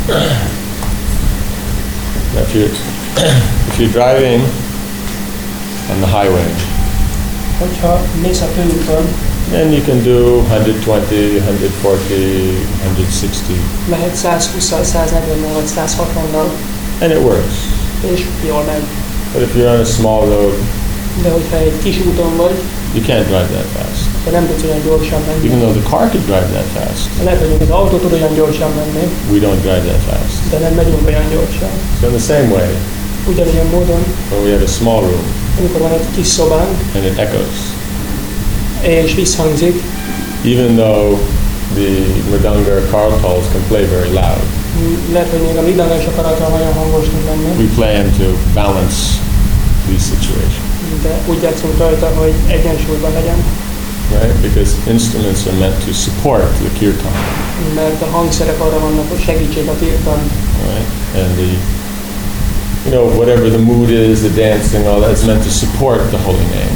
If you're driving on the highway, hogyha mész a főúton, then you can do 120, 140, 160, mehet 120-al, 140-nel vagy 160-nal, and it works. és jól megy. But if you're on a small road, De hogyha egy kis úton vagy, you can't drive that fast. akkor nem tudsz olyan gyorsan menni. Even though the car could drive that fast, Lehet, hogy az autó tud olyan gyorsan menni, we don't drive that fast. de nem megyünk olyan gyorsan. So in the same way, Ugyanilyen módon, when we have a small room amikor van egy kis szobánk, and it echoes, és visszhangzik, even though the mridanga or kartals can play very loud, lehet, hogy még a mridanga és a karatra nagyon hangos tud lenni, we plan to balance these situations, de úgy játszunk rajta, hogy egyensúlyban legyen, right? Because instruments are meant to support the kirtan, mert a hangszerek arra vannak, hogy segítség a kirtan, right? And whatever the mood is, the dancing, all that is meant to support the holy name.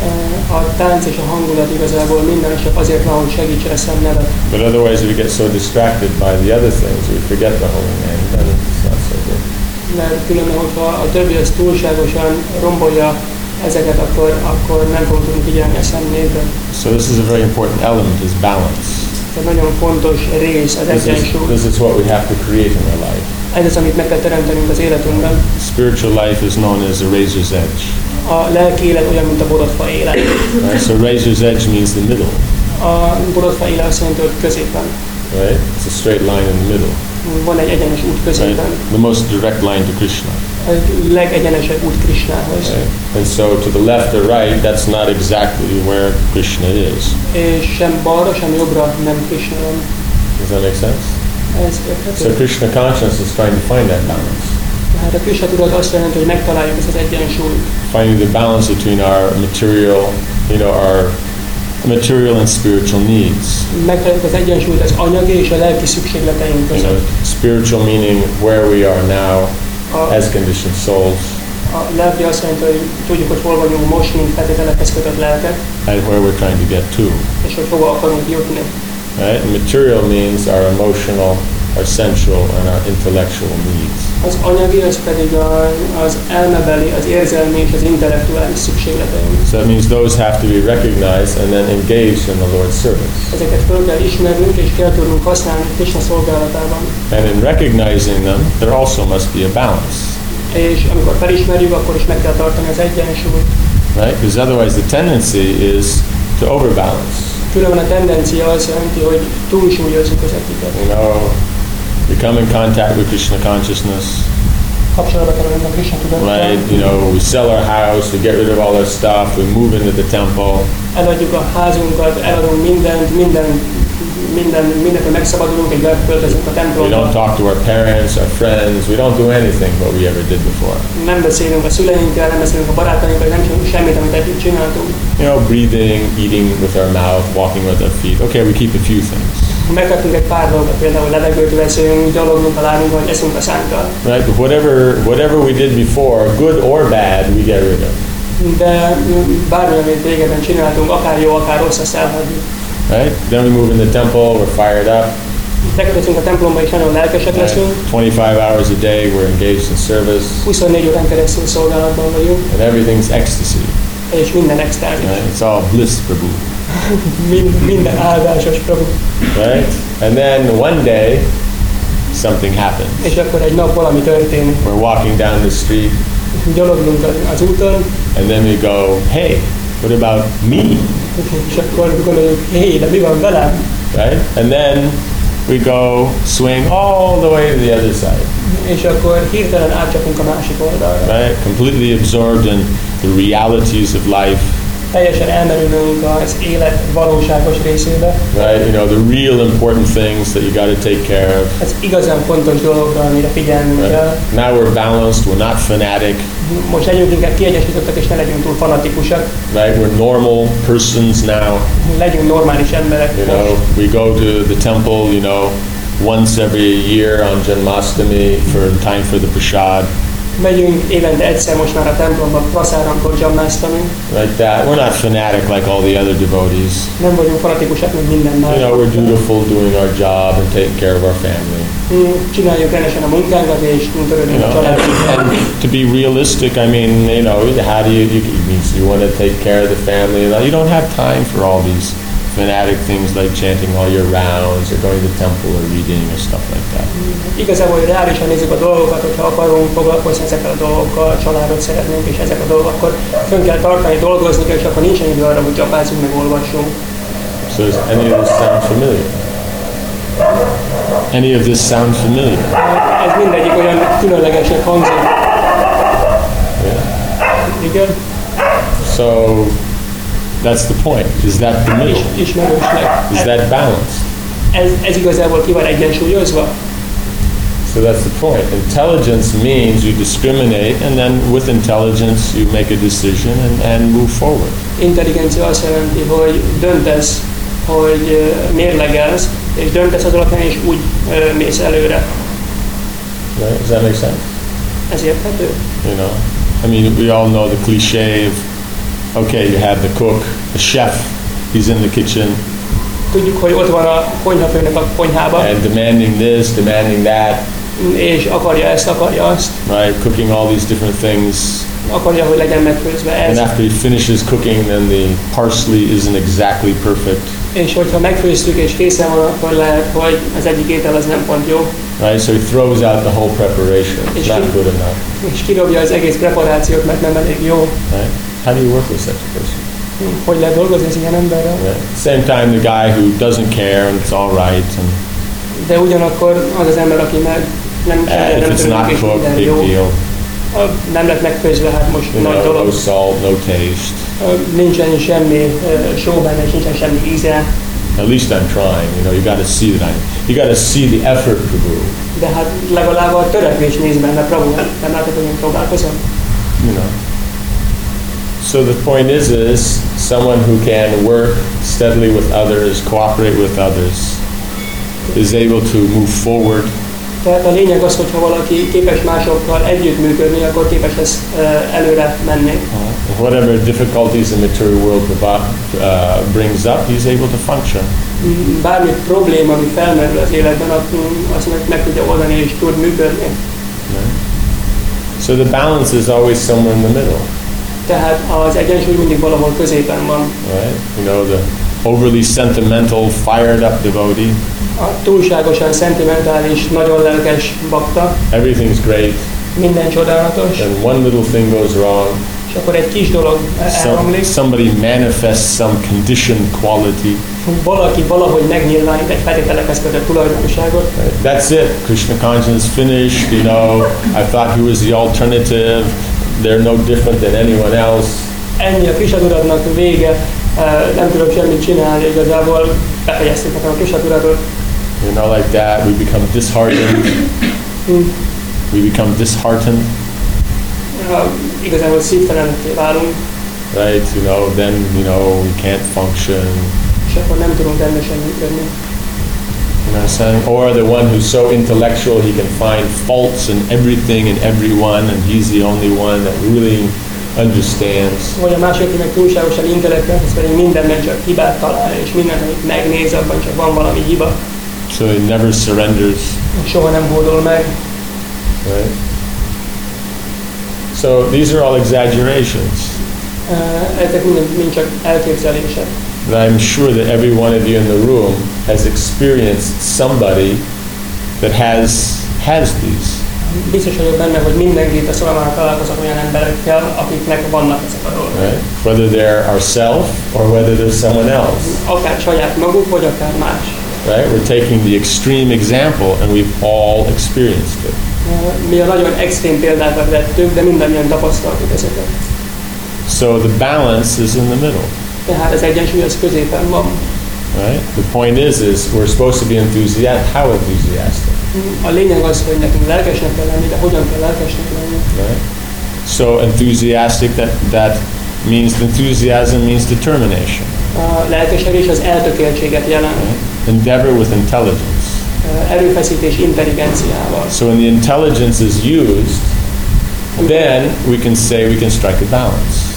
A tánc és a hangulat igazából minden csak azért van, hogy segítse a Szent nevet. But otherwise, if we get so distracted by the other things, we forget the holy name, then it's not so good. Mert különben, hogyha a többi az túlságosan rombolja ezeket, akkor nem fogunk tudni figyelni a Szent névre. So this is a very important element, is balance. Tehát nagyon fontos rész az egyensúly. This is what we have to create in our life. Ez az, amit meg kell teremtenünk az életünkben. Spiritual life is known as a razor's edge. A lelki élet olyan, mint a borotva élet. Right? So razor's edge means the middle. A borotva élet azt jelenti, hogy középen. Right? It's a straight line in the middle. Van egy egyenes út középen. Right? The most direct line to Krishna. A legegyenesebb út Krishnához. Right? And so to the left or right, that's not exactly where Krishna is. És sem balra, sem jobbra nem Krishna van. Does that make sense? Ez érthető. So Krishna consciousness is trying to find that balance. Hát a Krishna tudat azt jelenti, hogy megtaláljuk ezt az egyensúlyt. Finding the balance between our material, our material and spiritual needs. Megtaláljuk az egyensúlyt az anyagi és a lelki szükségleteink között. Spiritual meaning where we are now as conditioned souls. A lelki azt jelenti, hogy tudjuk, hogy hol vagyunk most, mint feltételekhez kötött lelkek, And where we're trying to get to. és hogy hova akarunk jutni. Right? And material means our emotional, our sensual, and our intellectual needs. Az anyagi, az pedig az elmebeli, az érzelmi és az intellektuális szükségleteink. So that means those have to be recognized and then engaged in the Lord's service. Ezeket föl kell ismernünk, és kell tudnunk használni Krishna szolgálatában. And in recognizing them, there also must be a balance. És amikor felismerjük, akkor is meg kell tartani az egyensúlyt. Right? Because otherwise the tendency is to overbalance. Különben a tendencia azt jelenti, hogy túlsúlyozzuk az egyiket. We come in contact with Krishna consciousness. Kapcsolatba kerülünk a Krishna tudattal. Right? We sell our house, we get rid of all our stuff, we move into the temple. Eladjuk a házunkat, eladunk mindentől megszabadulunk, és beköltözünk a We templomba. don't talk to our parents, our friends, we don't do anything what we ever did before. Nem beszélünk a szüleinkkel, nem beszélünk a barátainkkal, nem csinálunk semmit, amit eddig csináltunk. Breathing, eating with our mouth, walking with our feet. Okay, we keep a few things. Megkaptunk egy pár dolgot, például levegőt veszünk, gyaloglunk a lábunkkal, vagy eszünk a szánkkal. Right? But whatever we did before, good or bad, we get rid of. De bármi, amit régebben csináltunk, akár jó, akár rossz, azt elhagyjuk. Right? Then we move in the temple, we're fired up. Beköltözünk a templomba, és nagyon lelkesek leszünk. 25 hours a day, we're engaged in service. 24 órán keresztül szolgálatban vagyunk. And everything's ecstasy. És minden extázis. Right? It's all bliss, Prabhu. Minden áldásos, Prabhu. Right? And then one day, something happens. És akkor egy nap valami történik. We're walking down the street. Gyaloglunk az úton. And then we go, hey, what about me? És akkor gondoljuk, hé, de mi van velem? Right? And then we go swing all the way to the other side. És akkor hirtelen átcsapunk a másik oldalra. Right? Completely absorbed in the realities of life. Teljesen elmerülünk az élet valóságos részébe. Right? The real important things that you got to take care of. Ez igazán fontos dologra, amire figyelnünk kell. Now we're balanced, we're not fanatic. Most legyünk inkább kiegyensúlyozottak, és ne legyünk túl fanatikusak. Right? We're normal persons now. Legyünk normális emberek. We go to the temple, once every year on Janmashtami time for the prasad. Megyünk évente egyszer most már a templomba, praszáramkor, Janmashtami. Like that. We're not fanatic like all the other devotees. Nem vagyunk fanatikusak, mint minden más. We're dutiful doing our job and taking care of our family. csináljuk rendesen a munkánkat, és You törődünk a know, családunkkal. and to be realistic, I mean, how do you want to take care of the family? You don't have time for all these fanatic things like chanting all your rounds or going to the temple or reading or stuff like that. Igazából, hogy reálisan nézzük a dolgokat, hogyha akarunk foglalkozni ezekkel a dolgokkal, a családot szeretnénk, és ezek a dolgok, akkor fönn kell tartani, dolgozni kell, és akkor nincsen idő arra, hogy csapázzunk, meg olvassunk. So does any of this sound familiar? Any of this sound familiar? Ez mindegyik olyan különlegesnek hangzik. Yeah. Igen? So that's the point. Is that the middle? Ismerősnek. Is that balanced? Ez igazából ki van egyensúlyozva? So that's the point. Intelligence means you discriminate, and then with intelligence you make a decision and move forward. Intelligencia azt jelenti, hogy döntesz, hogy mérlegelsz, és döntesz az alapján, és úgy mész előre. Right? Does that make sense? Ez érthető? You know, I mean, we all know the cliche of, okay, you have the cook, the chef, he's in the kitchen, Tudjuk, hogy ott van a konyhafőnök a konyhában, and demanding this, demanding that, és akarja ezt, akarja azt, right? Cooking all these different things. akarja, hogy legyen megfőzve And ez. after he finishes cooking, then the parsley isn't exactly perfect, És hogyha megfőztük és készen van, akkor lehet, hogy az egyik étel az nem pont jó, right? So he throws out the whole preparation. It's not good enough, és kidobja az egész preparációt, mert nem elég jó. right? How do you work with such a person? Hogy lehet dolgozni az ilyen emberrel? Right? Same time, the guy who doesn't care and it's all right, and De ugyanakkor az az ember, aki meg nem if nem it's törődik, not és cooked, minden big jó. deal. Nem lett megfőzve, hát most You nagy know, dolog. no salt, no taste. Nincsen semmi só benne, és nincsen semmi íze. At least I'm trying. You know, you got to see that you got to see the effort, Prabhu. De hát legalább a törekvés néz benne, Prabhu. Nem látod, hogy én próbálkozom? You know. So the point is someone who can work steadily with others, cooperate with others, is able to move forward. Tehát a lényeg az, hogyha valaki képes másokkal együttműködni, akkor képes lesz előre menni. Whatever difficulties the material world brings up, he's able to function. Bármi probléma, ami felmerül az életben, azt meg tudja oldani és tud működni. Right? So the balance is always somewhere in the middle. Tehát az egyensúly mindig valahol középen van. Right? You know, the overly sentimental, fired up devotee, A túlságosan szentimentális, nagyon lelkes bakta, everything's great, minden csodálatos, then one little thing goes wrong, és akkor egy kis dolog elromlik, somebody manifests some conditioned quality. valaki valahogy megnyilvánít egy feltételekhez kötött tulajdonságot, Right? That's it. Krishna consciousness finished. You know, I thought he was the alternative. They're no different than anyone else. ennyi a Krisaturadnak vége, nem tudok semmit csinálni, igazából befejeztük nekem a Krisaturatot. You know, like that, we become disheartened. We become disheartened, Igazából szívtelenekké válunk, right? You know, then we can't function. és akkor nem tudunk rendesen működni. You know what I'm saying? Or the one who's so intellectual he can find faults in everything and everyone, and he's the only one that really understands. Vagy a másik, aki meg túlságosan intellektuális, ez pedig mindenben csak hibát talál, és mindent, amit megnéz, abban csak van valami hiba, So he never surrenders, és soha nem hódol meg. right? So these are all exaggerations. Ezek mind csak elképzelések. But I'm sure that every one of you in the room has experienced somebody that has these. Biztos vagyok benne, hogy mindenki itt a szobában találkozott olyan emberekkel, akiknek vannak ezek a dolgok. Right? Whether they're ourselves or whether they're someone else. Akár saját maguk, vagy akár más. Right? We're taking the extreme example and we've all experienced it. Mi a nagyon extrém példákat vettük, de mindannyian tapasztaltuk ezeket. So the balance is in the middle. Tehát az egyensúly az középen van. Right? The point is we're supposed to be enthusiastic. How enthusiastic? A lényeg az, hogy nekünk lelkesnek kell lenni, de hogyan kell lelkesnek lenni. Right? So enthusiastic, that means enthusiasm means determination. A lelkesedés az eltökéltséget jelent. Endeavor with intelligence. Erőfeszítés intelligenciával. So when the intelligence is used, then we can say we can strike a balance.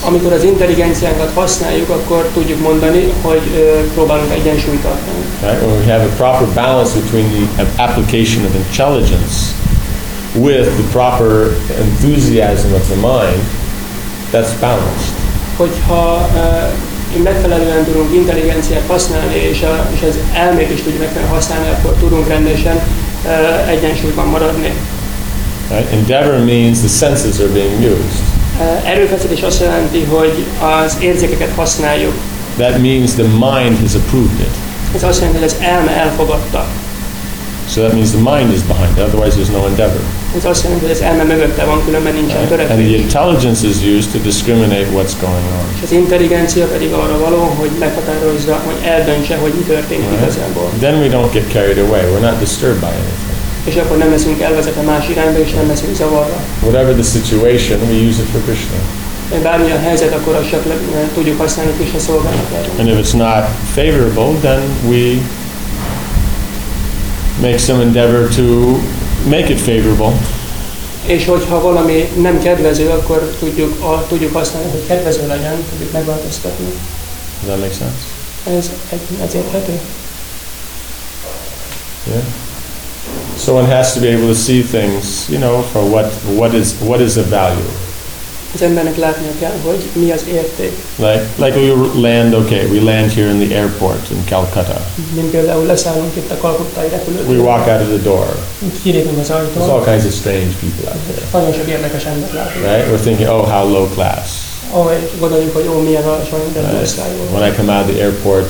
Amikor az intelligenciánkat használjuk, akkor tudjuk mondani, hogy próbálunk egyensúlyt tartani. Right? When we have a proper balance between the application of intelligence with the proper enthusiasm of the mind, that's balanced. Hogyha megfelelően tudunk intelligenciát használni, és az elmét is tudjuk megfelelően használni, akkor tudunk rendesen egyensúlyban maradni. Right? Endeavor means the senses are being used. Erőfeszítés azt jelenti, hogy az érzékeket használjuk. That means the mind has approved it. Ez azt jelenti, hogy az elme elfogadta. So that means the mind is behind it, otherwise there's no endeavor. Ez azt jelenti, hogy az elme mögötte van, különben nincsen Right? And the törekvés. intelligence is used to discriminate what's going on. És az intelligencia pedig arra való, hogy meghatározza, hogy eldöntse, hogy mi történik igazából. Then we don't get carried away. We're not disturbed by anything. És akkor nem leszünk elvezetve más irányba, és nem leszünk zavarra. Whatever the situation, we use it for Krishna. Bármilyen helyzet, akkor azt csak tudjuk használni Krishna szolgálatára. And if it's not favorable, then we make some endeavor to make it favorable. És hogyha valami nem kedvező, akkor tudjuk használni, hogy kedvező legyen, tudjuk megváltoztatni. Does that make sense? Ez érthető? Yeah. So one has to be able to see things, for what is of value. Az embernek látnia kell, hogy mi az érték. Like we land here in the airport in Calcutta. Mint például leszállunk itt a kalkuttai We repülőtérre. walk out of the door. Kilépünk az There's ajtón. all kinds of strange people out there. Nagyon sok érdekes embert látunk. Right? We're thinking, oh, how low class. Ahogy gondoljuk, hogy milyen alacsony osztályú. When I come out of the airport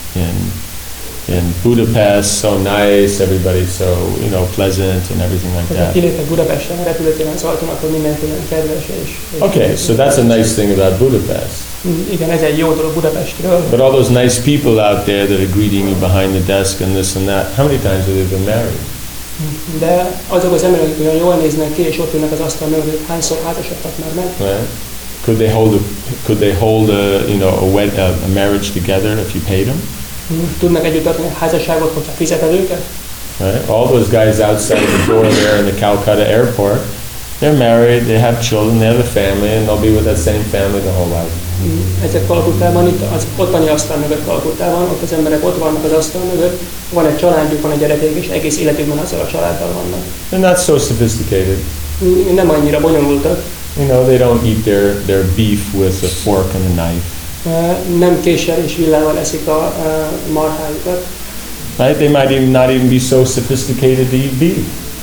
in Budapest, so nice, everybody's so, pleasant and everything like Hogyha that. kilépek Budapesten, a repülőtéren az ajtón, akkor mindenki olyan kedves és... Okay, so that's a nice thing about Budapest. Igen, ez egy jó dolog Budapestről. But all those nice people out there that are greeting you behind the desk and this and that, how many times have they been married? De azok az emberek, akik olyan jól néznek ki, és ott ülnek az asztal mögött, hányszor házasodtak már meg? Right? Could they hold a marriage together if you paid them? Tudnak együtt tartani a házasságot, hogyha fizeted őket? Right? All those guys outside the door there in the Calcutta airport, they're married, they have children, they have a family, and they'll be with that same family the whole life. Ezek Kalkuttában, itt az ottani asztal mögött Kalkuttában, ott az emberek ott vannak az asztal mögött, van egy családjuk, van egy gyerekük, és egész életükben azzal a családdal vannak. They're not so sophisticated. Nem annyira bonyolultak. They don't eat their beef with a fork and a knife. Nem késsel és villával eszik a marhájukat. Right? They might not even be so sophisticated to eat beef.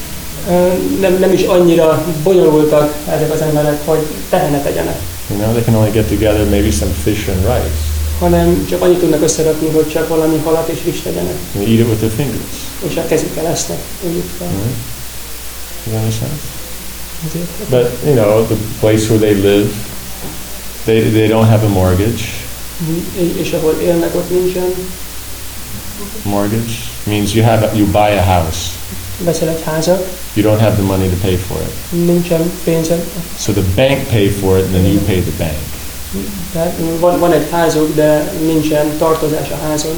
Nem is annyira bonyolultak ezek az emberek, hogy tehenet egyenek. They can only get together maybe some fish and rice. Hanem csak annyit tudnak összerakni, hogy csak valami halat és rizst tegyenek. And eat it with their fingers. És a kezükkel esznek. Does that make sense? But the place where they live, they don't have a mortgage. És ahol élnek, ott nincsen. Mortgage means you buy a house. Veszel egy házat, You don't have the money to pay for it. nincsen pénzed. So the bank pay for it, and then you pay the bank. Tehát van egy házuk, de nincsen tartozás a házon.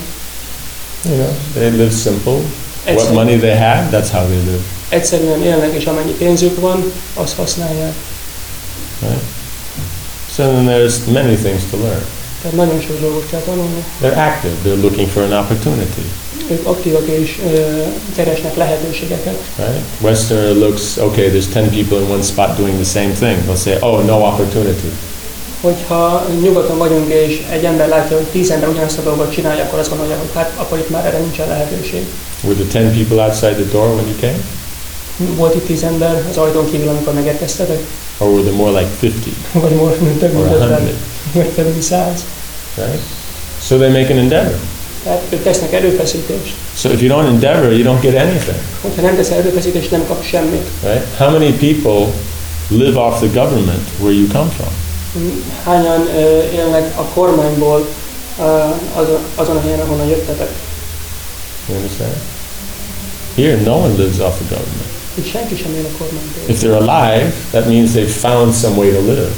They live simple. What Egyszerű. money they have, that's how they live. Egyszerűen élnek, és amennyi pénzük van, azt használják. Right? So then there's many things to learn. Tehát nagyon sok dolgot kell tanulni. They're active. They're looking for an opportunity. Ők aktívak és keresnek lehetőségeket. Right? Westerner looks, okay, there's 10 people in one spot doing the same thing. They'll say, oh, no opportunity. Hogyha nyugaton vagyunk, és egy ember látja, hogy 10 ember ugyanazt a dolgot csinálja, akkor azt gondolja, hogy hát akkor itt már erre nincsen lehetőség. Were the 10 people outside the door when you came? Volt itt 10 ember az ajtón kívül, amikor megérkeztetek? Or were there more like 50 Vagy most több or mint 100? 50, vagy több mint 100. Right? So they make an endeavor. Tehát ők tesznek erőfeszítést. So if you don't endeavor, you don't get anything. Hogyha nem tesz erőfeszítést, nem kap semmit. Right? How many people live off the government where you come from? Hányan élnek a kormányból azon a helyen, ahonnan jöttetek? You understand? Here, no one lives off the government. Itt senki sem él a kormányból. If they're alive, that means they've found some way to live.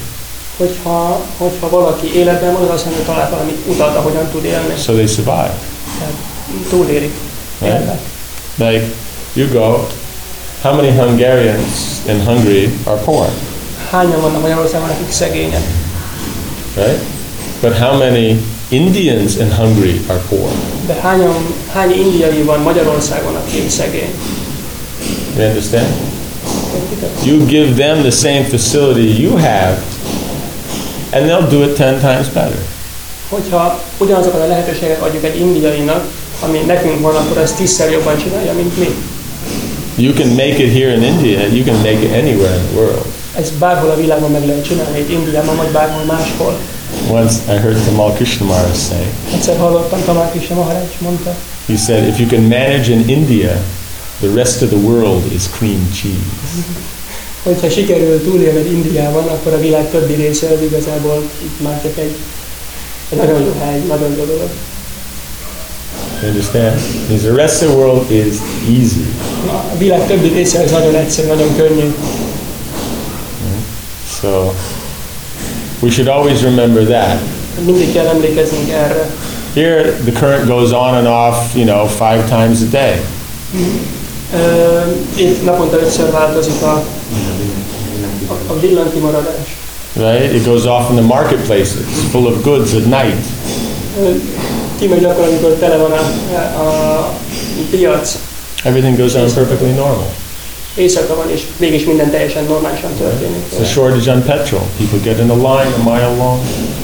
Hogyha valaki életben van, az azt jelenti, hogy talált valami utat, ahogyan tud élni. So they survive. Tehát túlélik. Élnek. Like, you go, how many Hungarians in Hungary are poor? Hányan vannak Magyarországon, akik szegények? right? But how many Indians in Hungary are poor? De hány indiai van Magyarországon, aki szegény? You understand? You give them the same facility you have, and they'll do it 10 times better. Hogyha ugyanazokat a lehetőséget adjuk egy indiainak, ami nekünk van, akkor ezt 10-szer jobban csinálja, mint mi. You can make it here in India, you can make it anywhere in the world. Ezt bárhol a világon meg lehet csinálni, itt Indiában, vagy bárhol máshol. Once I heard Tamal Krishna Maharaj say, Egyszer hallottam, Tamal Krishna Maharaj mondta, he said, if you can manage in India, the rest of the world is cream cheese. hogyha sikerül túlélned Indiában, akkor a világ többi része az igazából itt már csak egy nagyon jó hely, nagyon jó dolog. You understand? Because the rest of the world is easy. A világ többi része az nagyon egyszerű, nagyon könnyű. So we should always remember that. Mindig kell emlékeznünk erre. Here the current goes on and off, 5 times a day. Itt naponta 5-ször változik a villanykimaradás. Right? It goes off in the marketplaces, full of goods at night. Kimegy akkor, amikor tele van a piac. Everything goes on perfectly normal. Éjszaka van, és mégis minden teljesen normálisan történik. It's a shortage on petrol. People get in a line a mile long.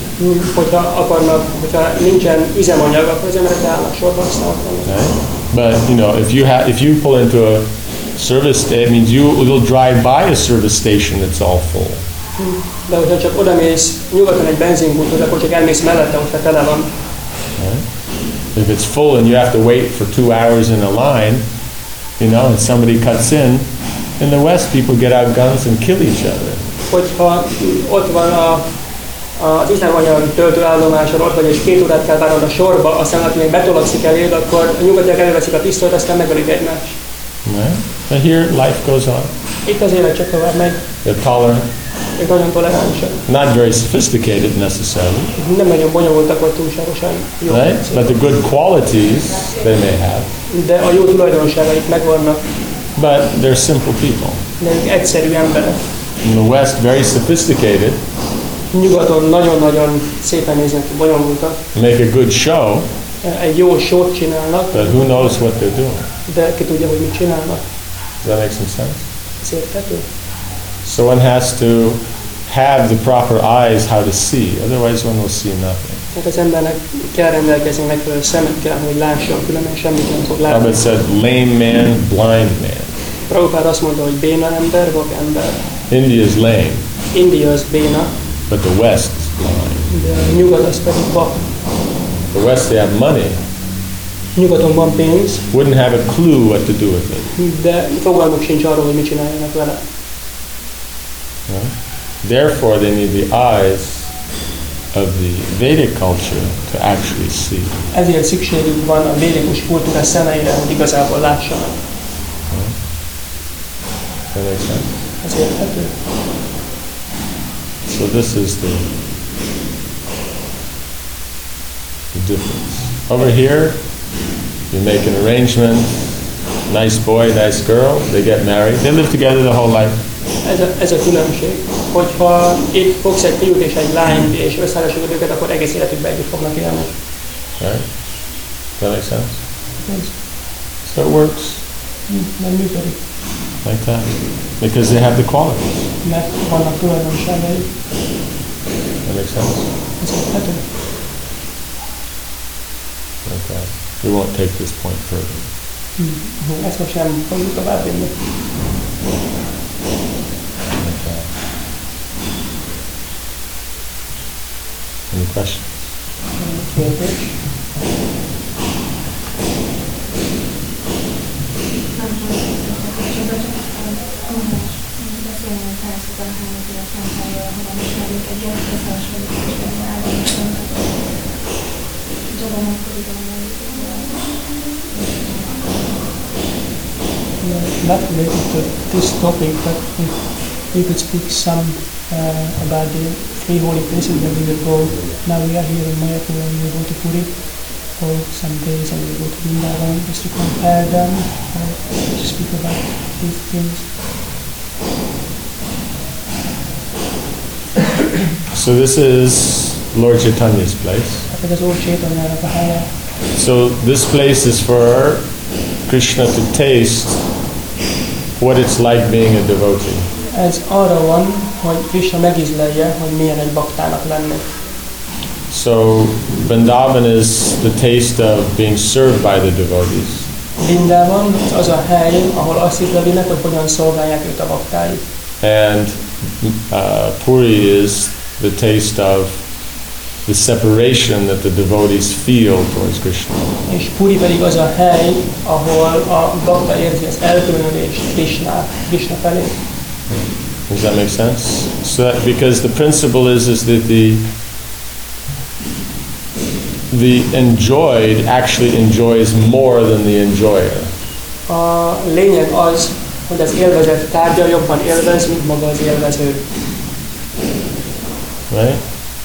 Hogyha nincsen üzemanyag, akkor az emberek állnak sorba, aztán Right? But if you pull into a service station, it means you will drive by a service station that's all full. De hogyha csak odamész nyugaton egy benzinkúthoz, akkor csak elmész mellette, hogyha tele van. Right? If it's full and you have to wait for 2 hours in a line, and somebody cuts in the West people get out guns and kill each other. Hogyha ott van az üzemanyag töltőállomáson, ott vagy, és 2 órát kell várnod a sorba, aztán aki még betolakszik eléd, akkor a nyugatiak előveszik a pisztolyt, aztán megölik egymást. Right? But here life goes on. Itt az élet csak tovább megy. They're tolerant. Ők nagyon toleránsak. Not very sophisticated necessarily. Nem nagyon bonyolultak, vagy túlságosan jó. Right? But the good qualities they may have. De a jó tulajdonságaik megvannak. But they're simple people. De ők egyszerű emberek. In the West, very sophisticated. Nyugaton nagyon-nagyon szépen néznek ki, bonyolultak. Make a good show. Egy jó show-t csinálnak. But who knows what they're doing? De ki tudja, hogy mit csinálnak. Does that make some sense? Ez érthető? So one has to have the proper eyes how to see, otherwise one will see nothing. Tehát az embernek kell rendelkezni megfelelő szemekkel, hogy lásson, különben semmit nem fog látni. Prabhupada said, lame man, blind man. Prabhupada azt mondta, hogy béna ember, vak ember. India is lame, India az béna, but the West is blind. de a nyugat az pedig vak. The West, they have money, Nyugaton van pénz, wouldn't have a clue what to do with it. de fogalmuk sincs arról, hogy mit csináljanak vele. Right? Therefore, they need the eyes of the Vedic culture to actually see. Ezért szükségük van a védikus kultúra szemeire, hogy igazából lássanak. That makes sense? Ez érthető? So this is the difference. Over here, you make an arrangement, nice boy, nice girl, they get married, they live together the whole life. Ez a különbség. Hogyha itt fogsz egy fiút és egy lányt, és összeházasítod őket, akkor egész életükben együtt fognak élni. Right? Does that make sense? Ez So it works nem működik, like that. Because they have the qualities. mert vannak tulajdonságai. That makes sense? Ez érthető? Okay. We won't take this point further. Ezt most nem fogjuk tovább vinni. Okay. Any questions? Kérdés? Not related to this topic, but if you could speak some about the 3 holy places that we will go. Now we are here in Mayapur and we will go to Puri for some days and we will go to Vrindavan just to compare them, to speak about these things. So this is Lord Chaitanya's place. Hát ez az Úr Chaitanyának a helye. So this place is for Krishna to taste what it's like being a devotee. Ez arra van, hogy Krishna megízlelje, hogy milyen egy baktának lenni. So Vrindavan is the taste of being served by the devotees. Vrindában az a hely, ahol azt ízlelinek, hogy hogyan szolgálják őt a baktái. And Puri is the taste of the separation that the devotees feel towards Krishna. És Puri pedig az a hely, ahol a bakta érzi az elkülönülést Krishna felé. Does that make sense? So that, because the principle is that the enjoyed actually enjoys more than the enjoyer. A lényeg az, hogy az élvezet tárgya jobban élvez, mint maga az élvező. Right?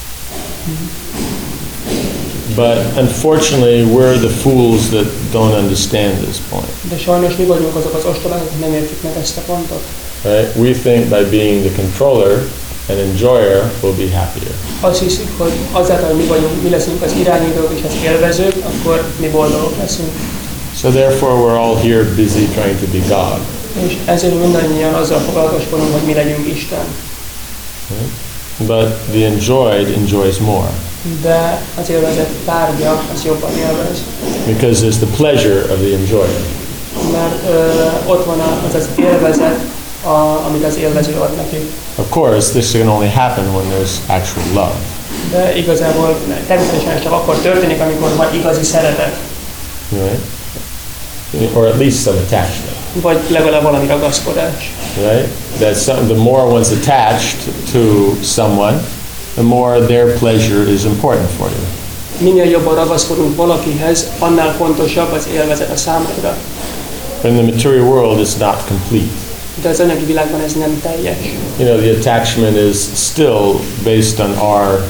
But unfortunately, we're the fools that don't understand this point. De sajnos mi vagyunk azok az ostobák, akik nem értik meg ezt a pontot. Right? We think by being the controller and enjoyer, we'll be happier. Azt hiszik, hogy azáltal, hogy mi leszünk az irányítók és az élvezők, akkor mi boldogok leszünk. So therefore, we're all here busy trying to be God. És ezért mindannyian azzal foglalkozkodunk, hogy mi legyünk Isten. Right? But the enjoyed enjoys more. De az élvezet tárgya, az jobban élvez. Because there's the pleasure of the enjoyer. Mert ott van az az élvezet, amit az élvező ad neki. Of course, this can only happen when there's actual love. De igazából természetesen csak akkor történik, amikor van igazi szeretet. Right? Or at least some attachment. Vagy legalább valami ragaszkodás. Right? The more one's attached to someone, the more their pleasure is important for you. Minél jobban ragaszkodunk valakihez, annál fontosabb az élvezet a számodra. In the material world, it's not complete. De az anyagi világban ez nem teljes. You know, the attachment is still based on our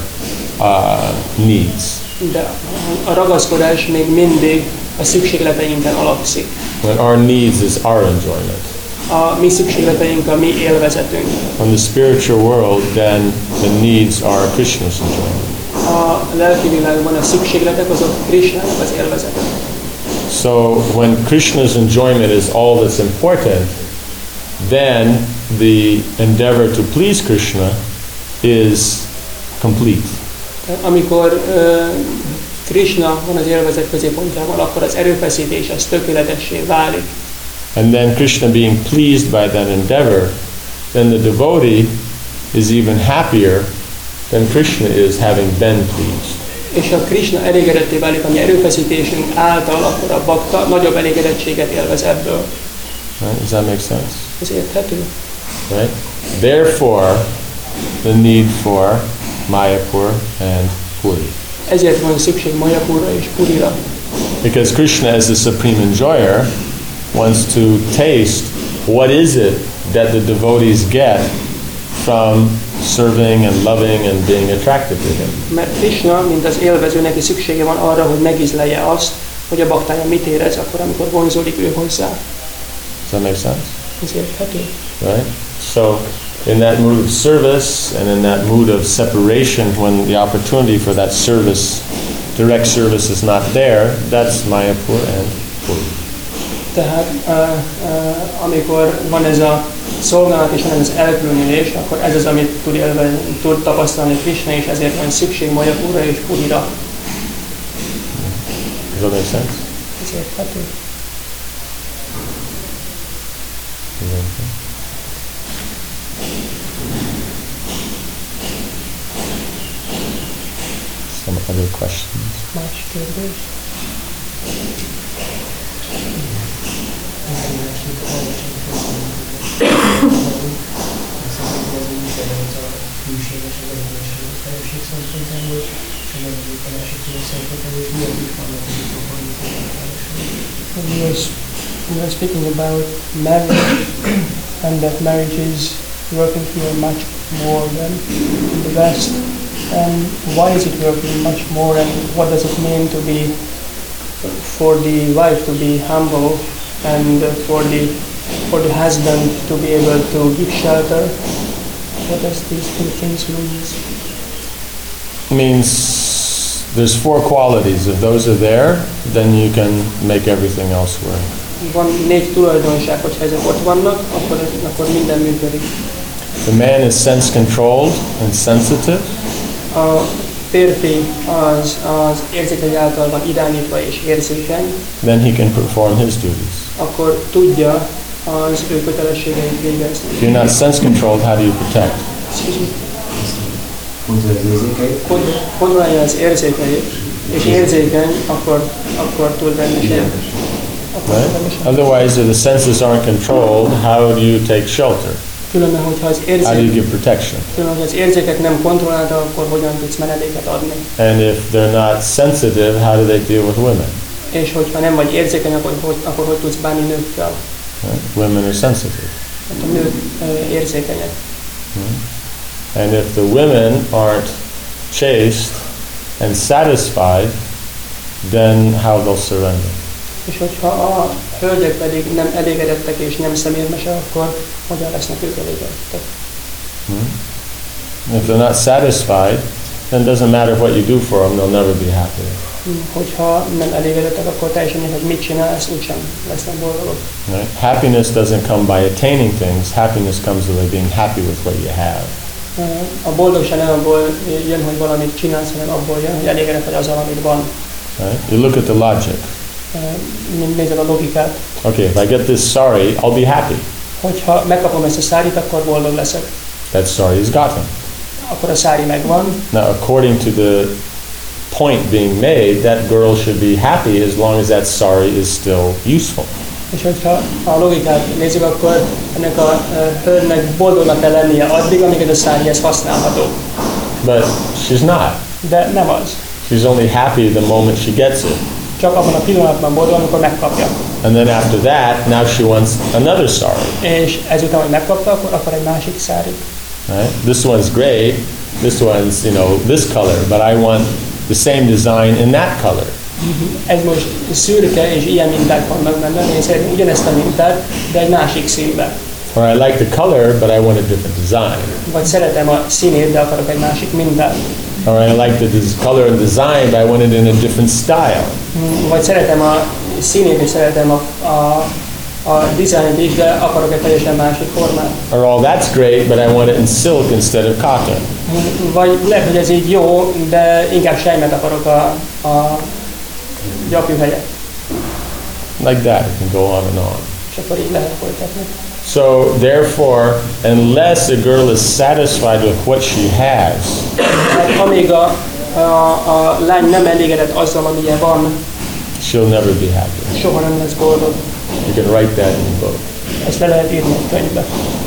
needs. De a ragaszkodás még mindig a szükségleteinken alapszik. When our needs is our enjoyment. A mi szükségleteink a mi élvezetünk. On the spiritual world, then the needs are Krishna's enjoyment. A lelki világban a szükségletek azok Krishnának az élvezete. So when Krishna's enjoyment is all that's important, then the endeavor to please Krishna is complete. Amikor Krishna van az élvezet középpontjában, akkor az erőfeszítés az tökéletessé válik. And then Krishna being pleased by that endeavor, then the devotee is even happier than Krishna is having been pleased. És ha Krishna elégedetté válik a mi erőfeszítésünk által, akkor a bakta nagyobb elégedettséget élvez ebből. Right? Does that make sense? Ez érthető? Right? Therefore, the need for Mayapur and Puri. Ezért van szükség Mayapurra és Purira. Because Krishna, as the supreme enjoyer, wants to taste what is it that the devotees get from serving and loving and being attracted to him. Mert Krishna, mint az élvező, neki szüksége van arra, hogy megízlelje azt, hogy a baktája mit érez akkor, amikor vonzódik ő hozzá. Does that make sense? Ez érthető? Right? So, in that mood of service and in that mood of separation, when the opportunity for that service, direct service is not there, that's Mayapur and Puri. Tehát amikor van ez a szolgálat és van ez az elkülönülés, akkor ez az, amit tud tapasztalni Krishna, és ezért van szükség Mayapurra és Purira. Does that make sense? Ez érthető? Some other questions? Más kérdés? We are speaking about marriage and that marriage is working here much more than in the West. And why is it working much more, and what does it mean to be, for the wife to be humble and for the husband to be able to give shelter? What does these two things mean? means there's four qualities. If those are there, then you can make everything else work. Van 4 tulajdonság, hogyha ezek ott vannak, akkor minden működik. The man is sense-controlled and sensitive. A férfi az érzékei által van irányítva és érzékeny, Then he can perform his duties. akkor tudja az ő kötelességeit végezni. If you're not sense-controlled, how do you protect? Kontrollálja az érzékeit, és érzékeny, akkor tud rendesen. Right? Otherwise, if the senses aren't controlled, how do you take shelter? Különben, hogyha How do you give protection? az érzékek nem kontrolláltak, akkor hogyan tudsz menedéket adni? And if they're not sensitive, how do they deal with women? És hogyha nem vagy érzékeny, akkor hogy tudsz bánni nőkkel? Right? Women are sensitive. Hát a nők érzékenyek. And if the women aren't chaste and satisfied, then how they'll surrender? És hogyha a hölgyek pedig nem elégedettek és nem szemérmesek, akkor hogyan lesznek ők elégedettek? If they're not satisfied, then it doesn't matter what you do for them, they'll never be happy. Hogyha nem elégedettek, akkor teljesen mindegy, hogy mit csinálsz, úgysem lesznek boldogok. Right? Happiness doesn't come by attaining things. Happiness comes by being happy with what you have. A boldogság nem abból jön, hogy valamit csinálsz, hanem abból jön, hogy elégedett vagy azzal, amit van. Right? You look at the logic. Nézed a logikát. Okay, if I get this sari, I'll be happy. Hogyha megkapom ezt a szárit, akkor boldog leszek. That sari is gotten. Akkor a szári megvan. Now, according to the point being made, that girl should be happy as long as that sari is still useful. És hogyha a logikát nézzük, akkor ennek a hölgynek boldognak kell lennie addig, amíg ez a szári ez használható. But she's not. De nem az. She's only happy the moment she gets it. Csak abban a pillanatban boldog, amikor megkapja. And then after that, now she wants another sari. És ezután, hogy megkapta, akkor akar egy másik szárit. Right? This one's great. This one's, this color, but I want the same design in that color. Ez most szürke, és ilyen minták vannak benne. Én szeretném ugyanezt a mintát, de egy másik színben. Or I like the color, but I want a different design. Vagy szeretem a színét, de akarok egy másik mintát. Or I like the color and design, but I want it in a different style. Vagy szeretem a színét, és szeretem a dizájnt is, de akarok egy teljesen másik formát. Or all that's great, but I want it in silk instead of cotton. Vagy lehet, hogy ez így jó, de inkább sejmet akarok a gyapjú helyett. Like that, it can go on and on. És akkor így lehet folytatni. So therefore, unless a girl is satisfied with what she has, Hát amíg a lány nem elégedett azzal, amilyen van, she'll never be happy. soha nem lesz boldog. You can write that in a book. Ezt le lehet írni egy könyvbe.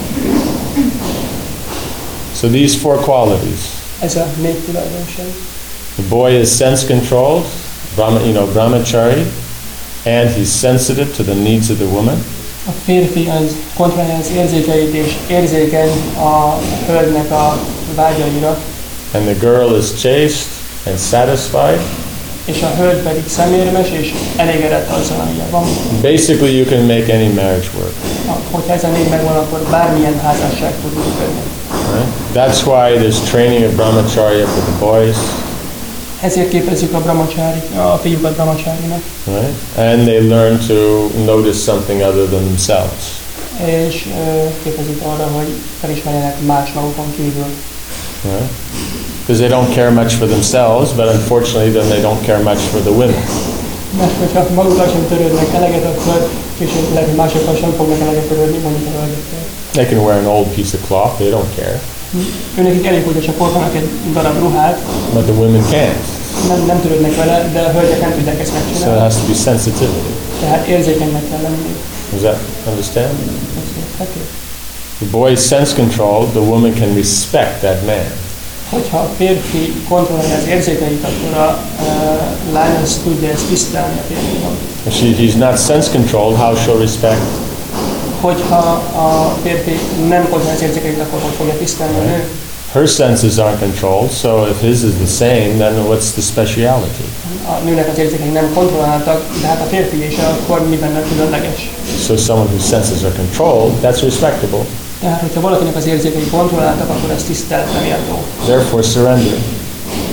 So these four qualities. Ez a 4 tulajdonság. The boy is sense-controlled, brahmachari, and he's sensitive to the needs of the woman. A férfi az kontrollálja az érzékeit és érzékeny a hölgynek a vágyaira, And the girl is chaste and satisfied. és a hölgy pedig szemérmes és elégedett azzal, amilyen van. Basically, you can make any marriage work. Hogyha ez a 4 megvan, akkor bármilyen házasság tud működni. Right? That's why there's training of brahmacharya for the boys. Ezért képezzük a fiúkat brahmacharinak, Right? And they learn to notice something other than themselves. és képezzük arra, hogy felismerjenek más magukon kívül. Right? Because they don't care much for themselves, but unfortunately then they don't care much for the women. Mert hogyha magukkal sem törődnek eleget, akkor később lehet, hogy másokkal sem fognak eleget törődni, mondjuk a hölgyekkel. They can wear an old piece of cloth, they don't care. Őnekik elég, hogyha csak hordnak egy darab ruhát, But the women can't. nem törődnek vele, de a hölgyek nem tudják ezt So it megcsinálni. has to be sensitivity. Tehát érzékenynek kell lenni. Does that understand? Okay. The boy is sense controlled, the woman can respect that man. Hogyha a férfi kontrollálja az érzékeit, akkor a lány az tudja ezt tisztelni a férfinak. If he's not sense controlled, how she'll respect? Hogyha a férfi nem kontrollálja az érzékeit, akkor hogy fogja tisztelni a nő? Her senses aren't controlled, so if his is the same, then what's the speciality? A nőnek az érzékei nem kontrolláltak, de hát a férfi is akkor mi benne különleges. So someone whose senses are controlled, that's respectable. Tehát, hogyha valakinek az érzékei kontrolláltak, akkor ez tiszteletre méltó. Therefore, surrender.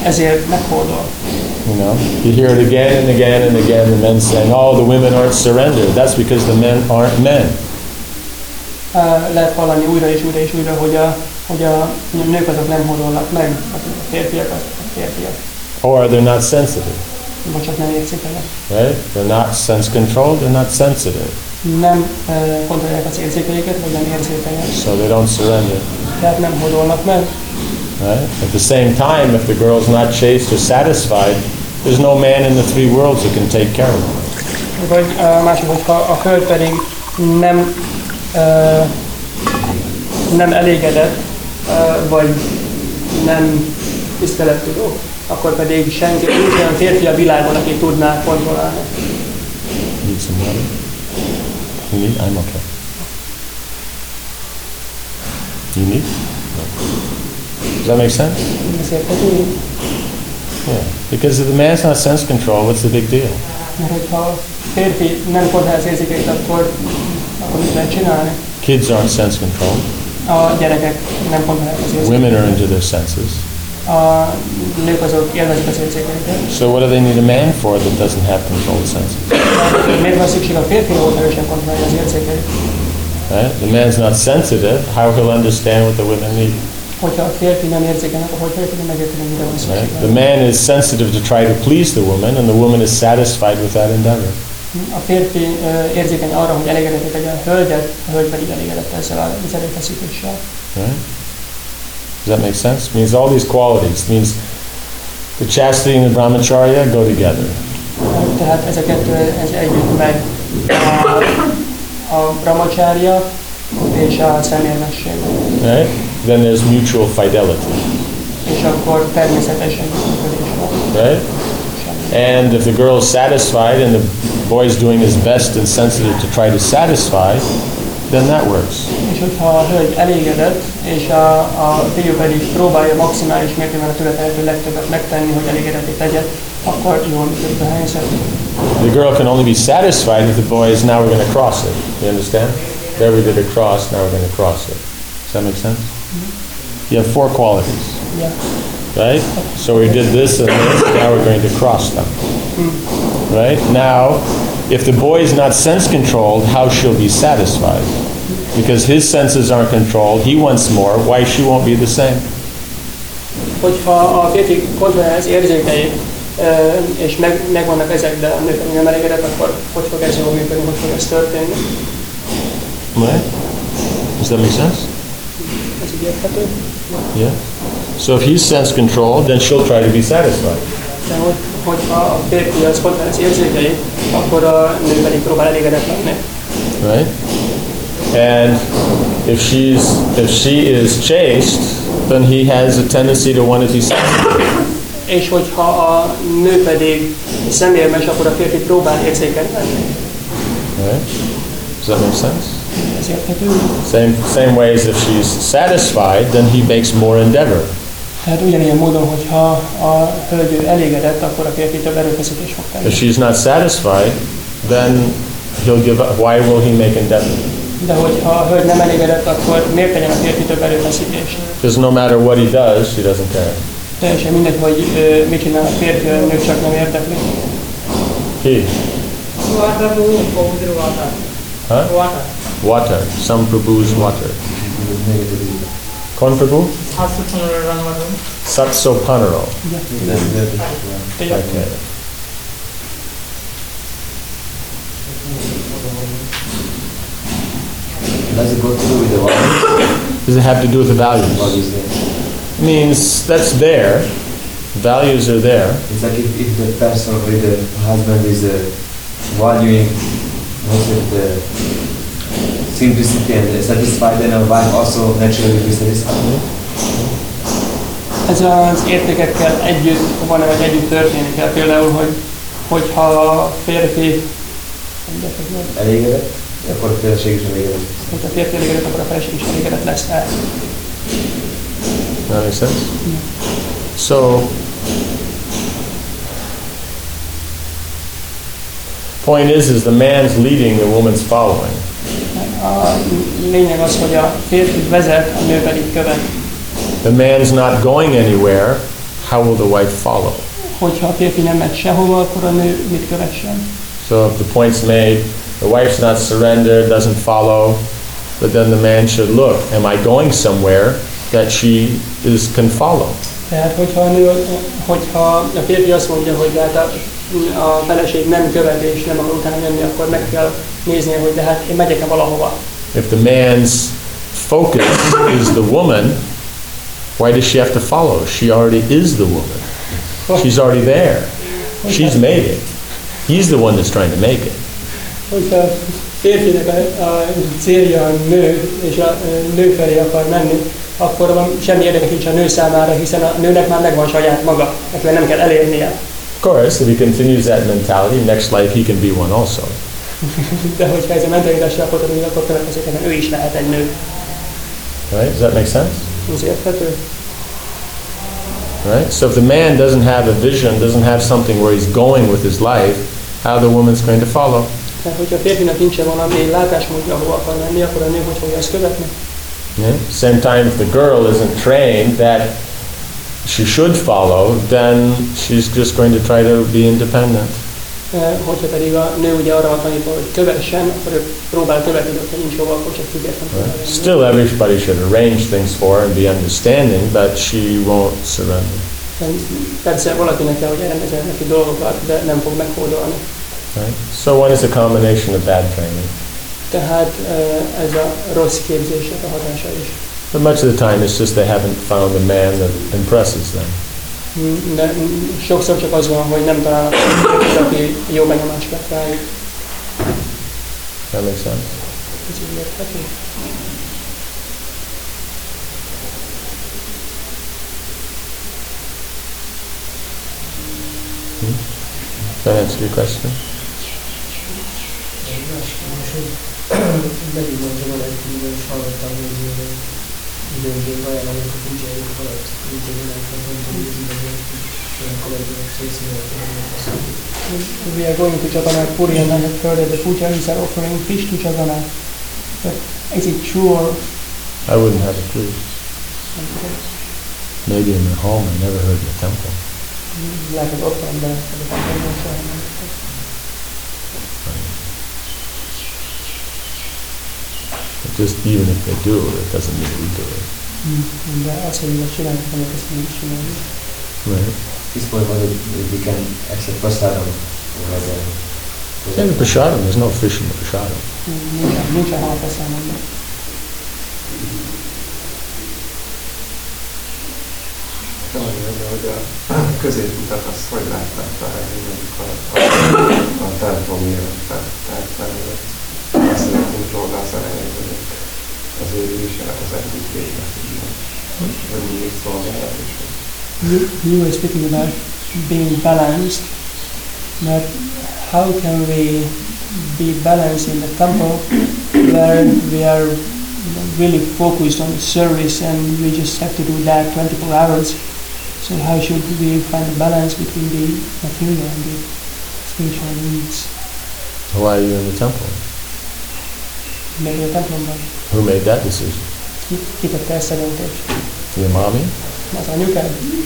ezért meghódol. You know, you hear it again and again and again. The men saying, "Oh, the women aren't surrendered." That's because the men aren't men. Lehet hallani újra és újra és újra, hogy a nők azok nem hódolnak meg, a férfiak a férfiak. Or they're not sensitive, Vagy csak nem érzékenyek. right? They're not sense controlled. They're not sensitive, Nem kontrollálják az érzékeiket, vagy nem érzékenyek. so they don't surrender, Tehát nem hódolnak meg. right? At the same time, if the girl's not chaste or satisfied, there's no man in the three worlds who can take care of her. Vagy másik, hogyha a hölgy pedig nem elégedett, vagy nem tisztelettudó, akkor pedig senki, nincs olyan férfi a világon, aki tudná kontrollálni. Need some water? You need? I'm okay. You need? No. Does that make sense? Ez érthető? Yeah. Because if the man's not sense control, what's the big deal? Mert hogyha a férfi nem kontrollálja az érzékeit, akkor mit lehet csinálni? Kids aren't sense controlled. A gyerekek nem kontrollálják az érzékeit. Women are into their senses. A nők azok élvezik az érzékeiket. So what do they need a man for that doesn't have controlled senses? Miért van szükség a férfira, hogy erősen kontrollálja az érzékeit? Right? The man's not sensitive. How he'll understand what the women need? Hogyha a férfi nem érzékeny, akkor hogy tudja megérteni, mire van Right? szükség? The man is sensitive to try to please the woman, and the woman is satisfied with that endeavor. A férfi érzékeny arra, hogy elégedetté tegye a hölgyet, a hölgy pedig elégedett ezzel az erőfeszítéssel. Right? Does that make sense? It means all these qualities. It means the chastity and the brahmacharya go together. Tehát ez együtt megy. A brahmacharya és a szemérmesség. Right? Then there's mutual fidelity. És akkor természetesen működés van. Right? And if the girl is satisfied and the boy is doing his best and sensitive to try to satisfy, then that works. És hogyha a hölgy elégedett, és a fiú pedig próbálja maximális mértékben a tőle tehető legtöbbet megtenni, hogy elégedetté tegye, akkor jól működik a helyzet. The girl can only be satisfied if the boy is, now we're going to cross it. You understand? There we did a cross, now we're going to cross it. Does that make sense? You have four qualities, Yeah. right? So we did this and this, now we're going to cross them. Right? Now, if the boy is not sense controlled, how she'll be satisfied? Because his senses aren't controlled, he wants more, why she won't be the same? Hogyha a férfi kontrollálja az érzékeit, és megvannak ezek, de a nő pedig nem elégedett, akkor hogy fog ez jól működni, hogy fog ez történni? Right? Does that make sense? Ez így érthető? Yeah. So if he's sense controlled, then she'll try to be satisfied. De hogyha a férfi az kontrollálja az érzékeit, akkor a nő pedig próbál elégedett lenni. Right? And if she is chaste, then he has a tendency to want to be sensitive. És hogyha a nő pedig szemérmes, akkor a férfi próbál érzékeny lenni. Right? Does that make sense? Ez érthető? Same way as if she's satisfied, then he makes more endeavor. Tehát ugyanilyen módon, hogyha a hölgy elégedett, akkor a férfi több erőfeszítést fog tenni. If she's not satisfied, then he'll give up. Why will he make endeavor? De hogyha a hölgy nem elégedett, akkor miért tegyen a férfi több erőfeszítést? Because no matter what he does, she doesn't care. Teljesen mindegy, hogy mit csinál a férfi, a nők csak nem érdekli. He. Huh? Water. Water. Some Prabhu's water. Kon Prabhu? Satso Panaro. Okay. Does it go to do with the values? Does it have to do with the values? Values, yeah. Means that's there. Values are there. It's like if the person or the husband is valuing the simplicity and satisfied, then a wife also naturally will be satisfied. Ez az értékekkel együtt van, vagy együtt történik el. Például, hogyha a férfi Elégedett, akkor a feleség is elégedett. hogyha a férfi elégedett, akkor a feleség is elégedett lesz el. That makes sense? So, point is the man's leading, the woman's following. A lényeg az, hogy a férfi vezet, a nő pedig követ. The man's not going anywhere. how will the wife follow? Hogyha a férfi nem megy sehova, akkor a nő mit kövessen? So if the point's made, the wife's not surrendered, doesn't follow, but then the man should look, am I going somewhere that she can follow? Tehát, hogyha a férfi azt mondja, hogy hát a feleség nem követ és nem akar utána jönni, akkor meg kell néznie, hogy de hát én megyek-e valahova. If the man's focus is the woman, why does she have to follow? She already is the woman. She's already there. She's made it. He's the one that's trying to make it. Hogyha a férfinek a célja a nő, és a nő felé akar menni, akkor van semmi érdekes nincs a nő számára, hiszen a nőnek már megvan saját maga, akivel nem kell elérnie. Of course, if he continues that mentality, next life he can be one also. De hogyha ez a mentalitással folytatódik, akkor következőképpen ő is lehet egy nő. Right? Does that make sense? Ez érthető? Right? So if the man doesn't have a vision, doesn't have something where he's going with his life, how the woman's going to follow? Tehát, hogyha a férfinak nincsen valami látásmódja, ahova akar menni, akkor a nő hogy fogja ezt követni? Yeah? Same time, if the girl isn't trained that she should follow, then she's just going to try to be independent. Hogyha pedig a nő ugye arra van tanítva, hogy kövessen, akkor ő próbál követni, hogyha nincs hova, akkor csak függetlenül. Right? Still, everybody should arrange things for her and be understanding, but she won't surrender. Persze valakinek kell, hogy elrendezni neki dolgokat, de nem fog meghódolni. Right? So one is a combination of bad training. Tehát ez a rossz képzésnek a hatása is. But much of the time it's just they haven't found a man that impresses them. De sokszor csak az van, hogy nem találnak aki jó benyomást vett rájuk. That makes sense? Ez így érthető? That answer your question? Megint mondja van egy külön, és hallottam, hogy időnként ajánlom, hogy úgy járjuk alatt, úgy járjuk, hogy nem tudom, olyan kollégák részéről, We are going to Jagannath Puri and I have heard that the pujaris are offering fish to Jagannath. But is it true or? I wouldn't have a clue. Maybe in the home, I never heard in the temple. Lehet, hogy ott van, de a templomban soha nem. Just even if they do, it doesn't mean we do it. De azt, hogy ezt csináljuk, nem ezt nem is csináljuk. Right. This point whether we can accept prasadam whether In the prasadam, there's no fish in the prasadam. Nincsen hal beszámolni. Hogy a középutat azt hogy látták találni, amikor a templom életben, tehát beszéltünk róla az elején, hogy az ő viselet az egyik véglet, hogy mindig szolgálat is. You were speaking about being balanced, but how can we be balanced in the temple where we are really focused on the service and we just have to do that 24 hours? So how should we find a balance between the material and the spiritual needs? Why are you in the temple? Miért a templomban? Who made that decision? Ki tette ezt a döntést? Your mommy? Az anyukád?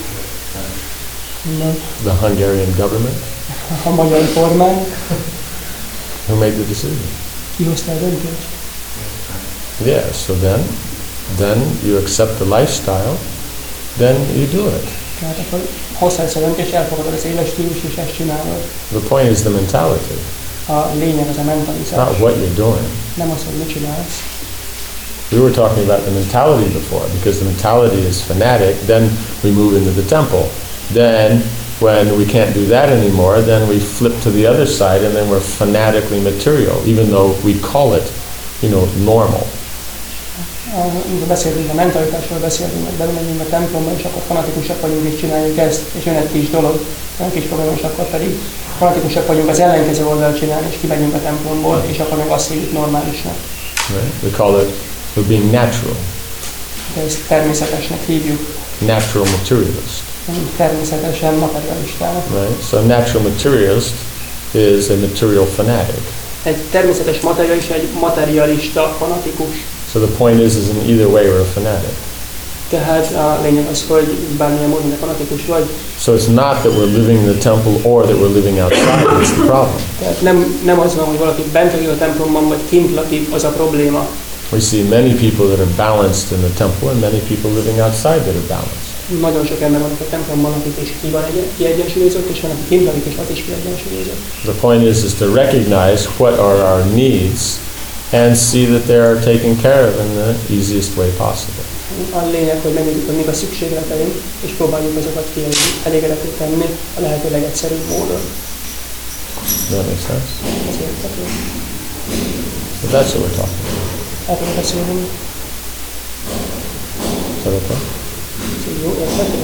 No. The Hungarian government? A magyar kormány? Who made the decision? Ki hozta a döntést? Yeah, so then you accept the lifestyle, then you do it. Tehát akkor hoztad ezt a döntést, elfogadod az éles stílus és ezt csinálod. The point is the mentality, A lényeg az a mentalitás. not what you're doing. Nem az, hogy mit csinálsz. We were talking about the mentality before, because the mentality is fanatic, then we move into the temple. Then, when we can't do that anymore, then we flip to the other side and then we're fanatically material, even though we call it, normal. Beszéltünk a mentalitásról, beszéltünk, meg belemegyünk a templomba, és akkor fanatikusak vagyunk, és csináljuk ezt, és jön egy kis dolog, egy kis probléma, és akkor pedig fanatikusak vagyunk az ellenkező oldalt csinálni, és kimegyünk a templomból, és akkor meg azt hívjuk normálisnak. Right? We call it, we're being natural, De ezt természetesnek hívjuk, natural materialist. természetesen materialistának. Right? So a natural materialist is a material fanatic. Egy természetes materialista, egy materialista fanatikus. So the point is in either way we're a fanatic. Tehát a lényeg az, hogy bármilyen módon fanatikus vagy, So it's not that we're living in the temple or that we're living outside. That's the problem. tehát nem az van, hogy valaki bent lakik a templomban, vagy kint lakik, az a probléma. We see many people that are balanced in the temple and many people living outside that are balanced. Nagyon sok ember van, aki a templomban lakik, és ki van kiegyensúlyozott, és van, aki kint lakik, és az is kiegyensúlyozott. The point is to recognize what are our needs and see that they are taken care of in the easiest way possible. A lényeg, hogy megnézzük, hogy mik a szükségleteink, és próbáljuk azokat elégedetté tenni a lehető legegyszerűbb módon. Does that make sense? Ez érthető. But that's what we're talking about. Erről beszélünk. Is that okay? Ez jó, érthető?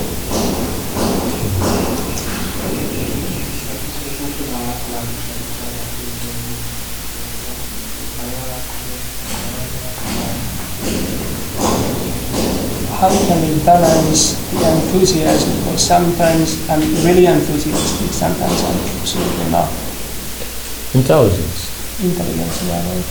How can we balance the enthusiasm? Because sometimes I'm really enthusiastic, sometimes I'm absolutely not. Intelligence Intelligenciával.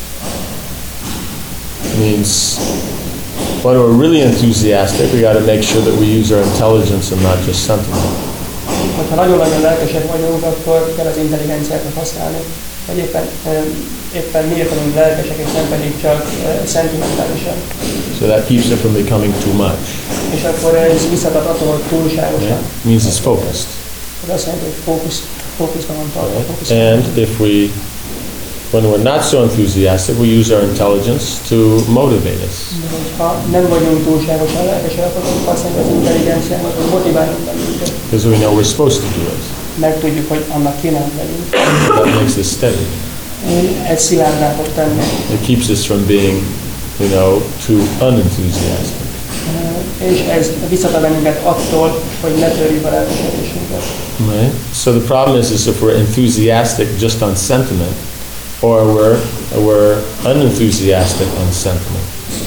means when we're really enthusiastic, we got to make sure that we use our intelligence and not just sentiment. Hogyha nagyon-nagyon lelkesek vagyunk, akkor kell az intelligenciát használni. Vagy éppen miért vagyunk lelkesek, és nem pedig csak szentimentálisan. So that keeps it from becoming too much. És akkor ez visszatart attól, hogy túlságosan. Yeah? Means it's focused. Ez azt jelenti, hogy fókuszban van tartva. And if when we're not so enthusiastic, we use our intelligence to motivate us. De hogyha nem vagyunk túlságosan lelkesek, akkor használjuk az intelligenciámat, hogy motiválunk bennünket. Because we know we're supposed to do it. Meg tudjuk, hogy annak kéne legyünk. That makes us steady. Ez szilárdá fog tenni. It keeps us from being, too unenthusiastic. És ez visszatart bennünket attól, hogy ne törjük a lelkesedésünket. Right? So the problem is if we're enthusiastic just on sentiment, or we're unenthusiastic on sentiment.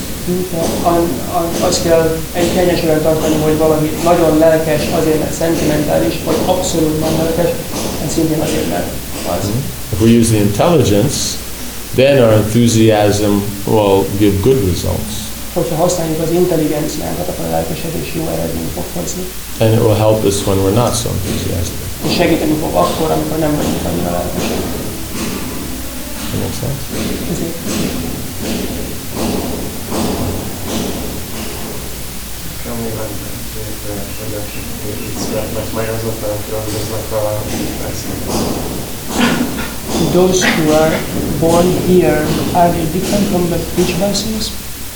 Azt kell egyensúlyban tartani, hogy valami nagyon lelkes azért, mert szentimentális, vagy abszolút nem lelkes, ez szintén azért, mert az. If we use the intelligence, then our enthusiasm will give good results. Hogyha használjuk az intelligenciánkat, akkor a lelkesedés jó eredményt fog hozni. And it will help us when we're not so enthusiastic. És segíteni fog akkor, amikor nem vagyunk annyira lelkesek. That makes sense? Ezért. Those who are born here, are they different from the beach blessings?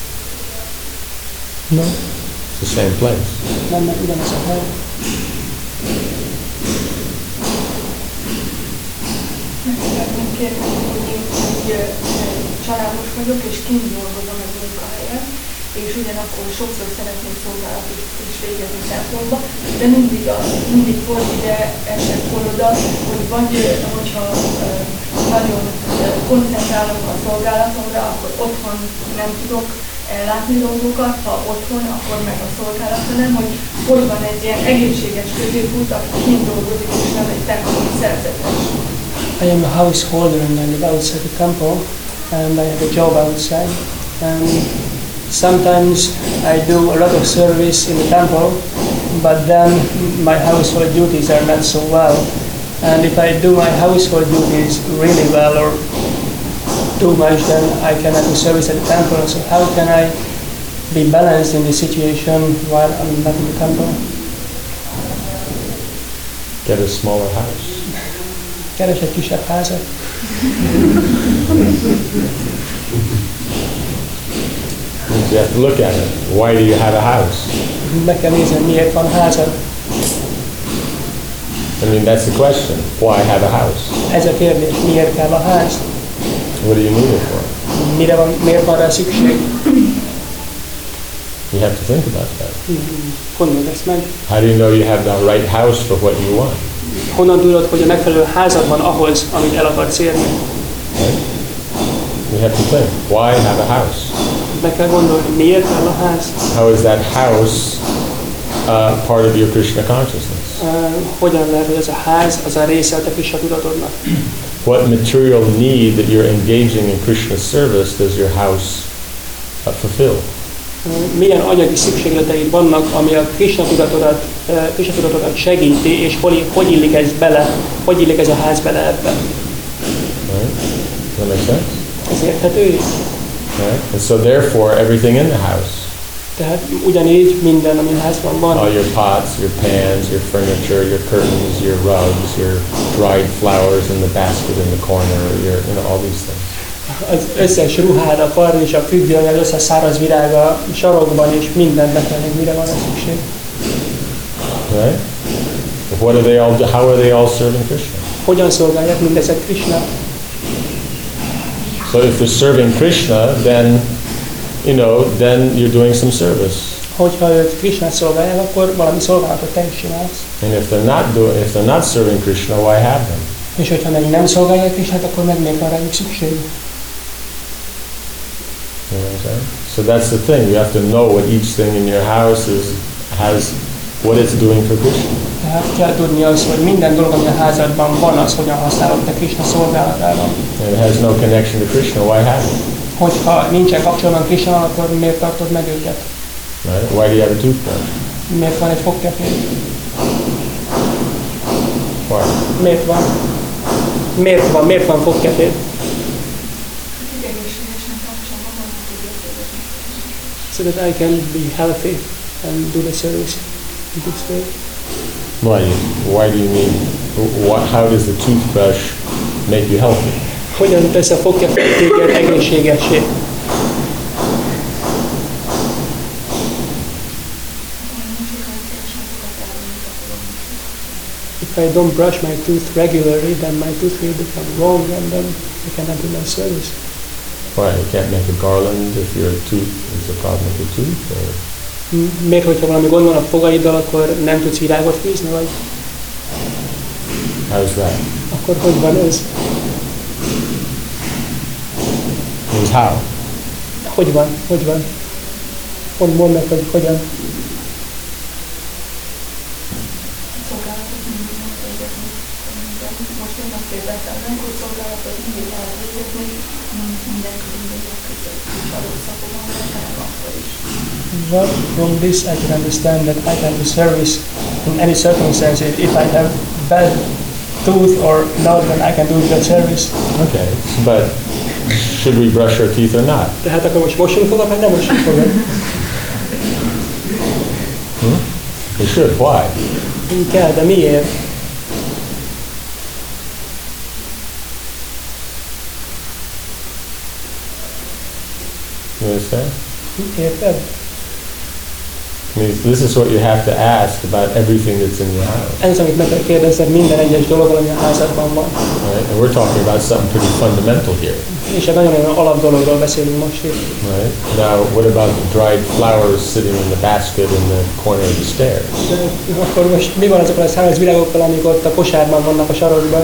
No. It's the same place. Nem ugyanaz a hely. Meg szeretném kérni, hogy én egy családos vagyok, és kint dolgozom egy munkahelyen, és ugyanakkor sokszor szeretnék szolgálatot is végezni templomba, de mindig volt ide esett oda, hogy vagy hogyha nagyon koncentrálok a szolgálatomra, akkor otthon nem tudok ellátni dolgokat, ha otthon, akkor meg a szolgálatra nem, hogy van egy ilyen egészséges középút, aki kint dolgozik, és nem egy templomi szerzetes. I am a householder and I live outside the temple, and I have a job outside. And sometimes I do a lot of service in the temple, but then my household duties are not so well. And if I do my household duties really well or too much, then I cannot do service at the temple. So how can I be balanced in this situation while I'm not in the temple? Get a smaller house. Keres egy kisebb házat. You have to look at it. Why do you have a house? Meg kell nézni, miért van házad. I mean, that's the question. Why have a house? Ez a kérdés, miért kell a ház? What do you need it for? Miért van rá szükség? You have to think about that. Gondold ezt meg. How do you know you have the right house for what you want? Honnan tudod, hogy a megfelelő házad van ahhoz, amit el akarsz érni? Right? You have to think. Why have a house? Meg kell gondolni, miért kell a ház? How is that house part of your Krishna consciousness? Hogyan lehet, hogy ez a ház, az a része a te Krishna tudatodnak? What material need that you're engaging in Krishna service does your house fulfill? milyen anyagi szükségleteid vannak, ami a Krishna tudatodat segíti, és hogy illik ez bele, hogy illik ez a ház bele ebbe. Right? Does that make sense? Ez érthető? Right? And so therefore, everything in the house, Tehát ugyanígy minden, ami a házban van, all your pots, your pans, your furniture, your curtains, your rugs, your dried flowers in the basket in the corner, all these things. az összes ruhád, a kard és a függöny, az összes száraz virág a sarokban, és mindennek van, mire van a szükség. Right? What are they all? How are they all serving Krishna? Hogyan szolgálják mindezek Krishnát? So if you're serving Krishna, then then you're doing some service. Hogyha őt Krishnát szolgálják, akkor valami szolgálatot te is csinálsz. And if they're not serving Krishna, why have them? És hogyha meg nem szolgálják Krishnát, akkor meg miért van rájuk szükség? You know what I'm saying? So that's the thing. You have to know what each thing in your house has what it's doing for Krishna. Tehát kell tudni az, hogy minden dolog, ami a házadban van, az hogyan használod te Krishna szolgálatában. And it has no connection to Krishna, why have it? Hogyha nincsen kapcsolatban Krishnával, akkor miért tartod meg őket? Right? Why do you have a toothbrush? Miért van egy fogkeféd? Why? Miért van? Miért van fogkeféd? So that I can be healthy and do the service in this way. Why do you need? How does the toothbrush make you healthy? Hogyan tesz a fogkeféd téged egészségessé? If I don't brush my tooth regularly, then my tooth will become wrong and then I cannot do my service. Why? You can't make a garland if your tooth is a problem with your tooth? Or? Miért, hogyha valami gond van a fogaiddal, akkor nem tudsz virágot fűzni, vagy? How's that? Akkor hogy van ez? Means how? Hogy van? Mondd meg, hogy hogyan. Szolgálatot mindig megvégezni. Most én azt értettem meg, hogy szolgálatot mindig lehet végezni, minden körülmények között is adott szakban, hanem akkor is. Well, from this I can understand that I can do service in any circumstances. If I have bad tooth or not, then I can do good service. Okay, but should we brush our teeth or not? Tehát akkor most mosunk fogad, vagy nem mosunk fogad? We should. Why? Így kell, de miért? You understand? Érted? I mean, this is what you have to ask about everything that's in your house. Ez, amit meg kell kérdezned minden egyes dologról, ami a házadban van. Right? And we're talking about something pretty fundamental here. És egy nagyon alap dologról beszélünk most itt. Right? Now, what about the dried flowers sitting in the basket in the corner of the stairs? De akkor most mi van azokkal a száraz virágokkal, amik ott a kosárban vannak a sarokban?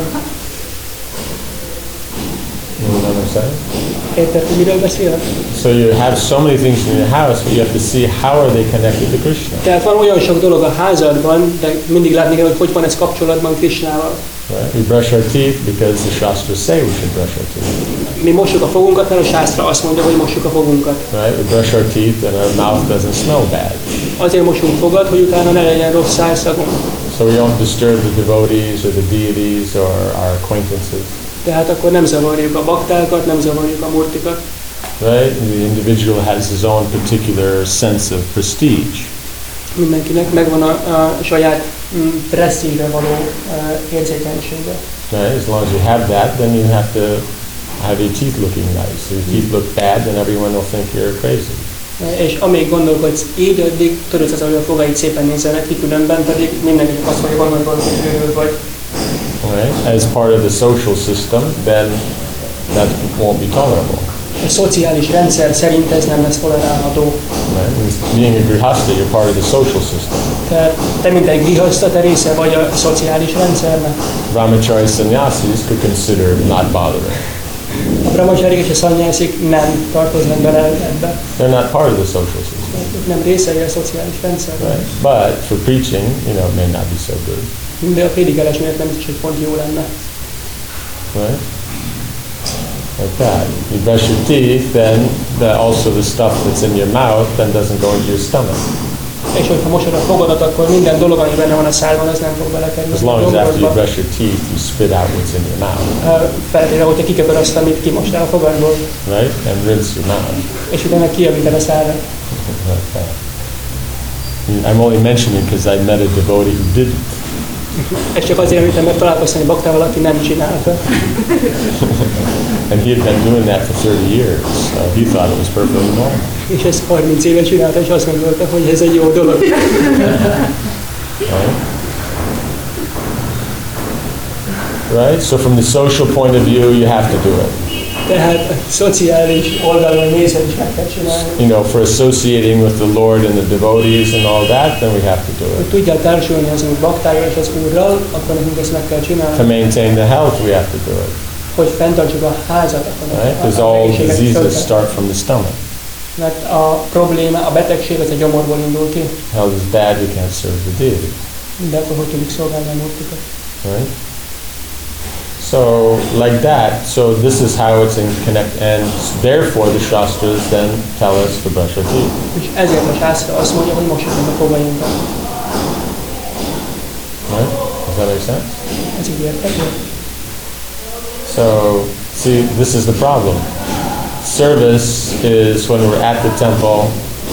You know what I'm saying? Érted, hogy miről beszélek? So you have so many things in your house, but you have to see how are they connected to Krishna. Tehát van olyan sok dolog a házadban, de mindig látni kell, hogy van ez kapcsolatban Krishnával. Right? We brush our teeth because the Shastras say we should brush our teeth. Mi mossuk a fogunkat, mert a sásztra azt mondja, hogy mossuk a fogunkat. Right? We brush our teeth and our mouth doesn't smell bad. Azért mosunk fogad, hogy utána ne legyen rossz szájszagunk. So we don't disturb the devotees or the deities or our acquaintances. Tehát akkor nem zavarjuk a baktákat, nem zavarjuk a murtikat. Right? The individual has his own particular sense of prestige. Mindenkinek megvan a saját presszíve való érzékenysége. Right? As long as you have that, then you have to have your teeth looking nice. If your teeth look bad, then everyone will think you're crazy. És amíg gondolkodsz így, addig tudod az, hogy a fogaid szépen nézzenek ki, különben pedig mindenki azt fogja gondolni, hogy őrült vagy. Right? As part of the social system, then that won't be tolerable. A szociális rendszer szerint ez nem lesz tolerálható. Right? Being a grihasta, you're part of the social system. Tehát te mint egy grihasta, te része vagy a szociális rendszernek. Brahmachari sannyasis could consider not bothering. A brahmacharik és a szannyászik nem tartoznak bele ebbe. They're not part of the social system. Ők nem részei a szociális rendszernek. Right? But for preaching, it may not be so good. De a prédikelés miért nem is, hogy pont jó lenne. Right? Like that. You brush your teeth, then also the stuff that's in your mouth then doesn't go into your stomach. És hogyha mosod a fogadat, akkor minden dolog, ami benne van a szádban, az nem fog belekerülni. As long as after you brush your teeth, you spit out what's in your mouth. Feltétlenül, hogyha kiköpöd azt, amit kimostál a fogadból. Right? And rinse your mouth. És utána kijavíted a szádat. Like that. I'm only mentioning because I met a devotee who didn't. És csak azért említem, mert találkoztam egy baktával, aki nem csinálta. And he had been doing that for 30 years. He thought it was perfectly normal. És ezt 30 éve csinálta, és azt gondolta, hogy ez egy jó dolog. Right? Right? So from the social point of view, you have to do it. Tehát a szociális oldalon nézve is meg kell csinálni. You know, for associating with the Lord and the devotees and all that, then we have to do Hogy it. tudjál társulni az Úr baktája és az Úrral, akkor nekünk ezt meg kell csinálni. To maintain the health, we have to do it. Hogy fenntartsuk a házat, akkor Right? Because all diseases start from the stomach. Mert a probléma, a betegség az a gyomorból indul ki. Health is bad, we can't serve the deity. De akkor hogy tudjuk szolgálni a múltikat? Right? So, like that, so this is how it's in connect, and therefore the Shastras then tell us to brush our teeth. És ezért a sászra azt mondja, hogy mossuk meg a fogainkat. Right? Does that make sense? Ez így érthető? So, see, this is the problem. Service is when we're at the temple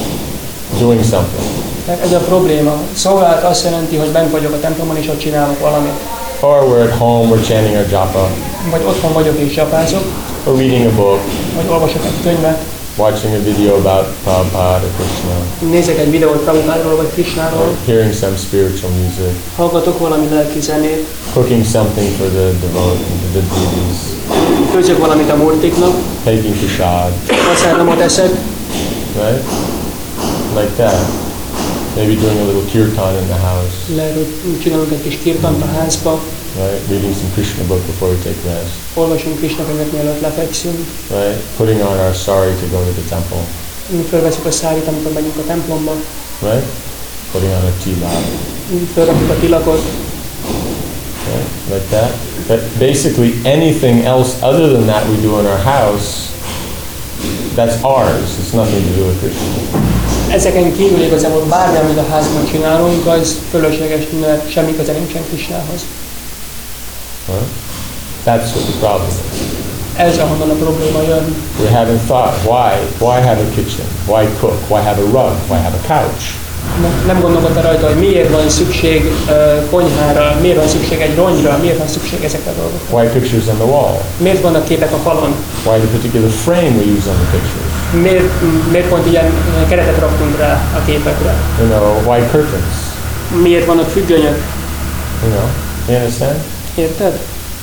doing something. Tehát ez a probléma. Szolgálat azt jelenti, hogy bent vagyok a templomon, és ott csinálok valamit. Or we're at home, we're chanting our japa, Vagy otthon vagyok és japázok, or reading a book, vagy olvasok egy könyvet, watching a video about Prabhupada or Krishna, nézek egy videót Prabhupádról vagy Krishnáról, or hearing some spiritual music, hallgatok valami lelki zenét, cooking something for the devotees, főzök valamit a murtiknak, taking prasad, vasárnapot eszek, right? Like that. Maybe doing a little kirtan in the house, lehet, hogy csinálunk egy kis kirtant a házba, right? Reading some Krishna book before we take rest, olvasunk Krishna könyvet, mielőtt lefekszünk, right? Putting on our sari to go to the temple, fölveszünk a szárit, amikor megyünk a templomba, right? Putting on a tilak, fölrakjuk a tilakot, right? Like that. But basically anything else other than that we do in our house, that's ours. It's nothing to do with Krishna. Ezeken kívül igazából bármi, amit a házban csinálunk, az fölösleges, mert semmi köze nincsen Krishnához. Right? That's what the problem is. Ez ahonnan a probléma jön. We haven't thought, why have a kitchen? Why cook? Why have a rug? Why have a couch? Nem gondolkodta rajta, hogy miért van szükség konyhára, miért van szükség egy rongyra, miért van szükség ezekre a dolgokra. Why pictures on the wall? Miért vannak képek a falon? Why the particular frame we use on the pictures? Miért pont ilyen keretet raktunk rá a képekre? You know, why curtains? Miért vannak függönyök? You know, you understand? Érted?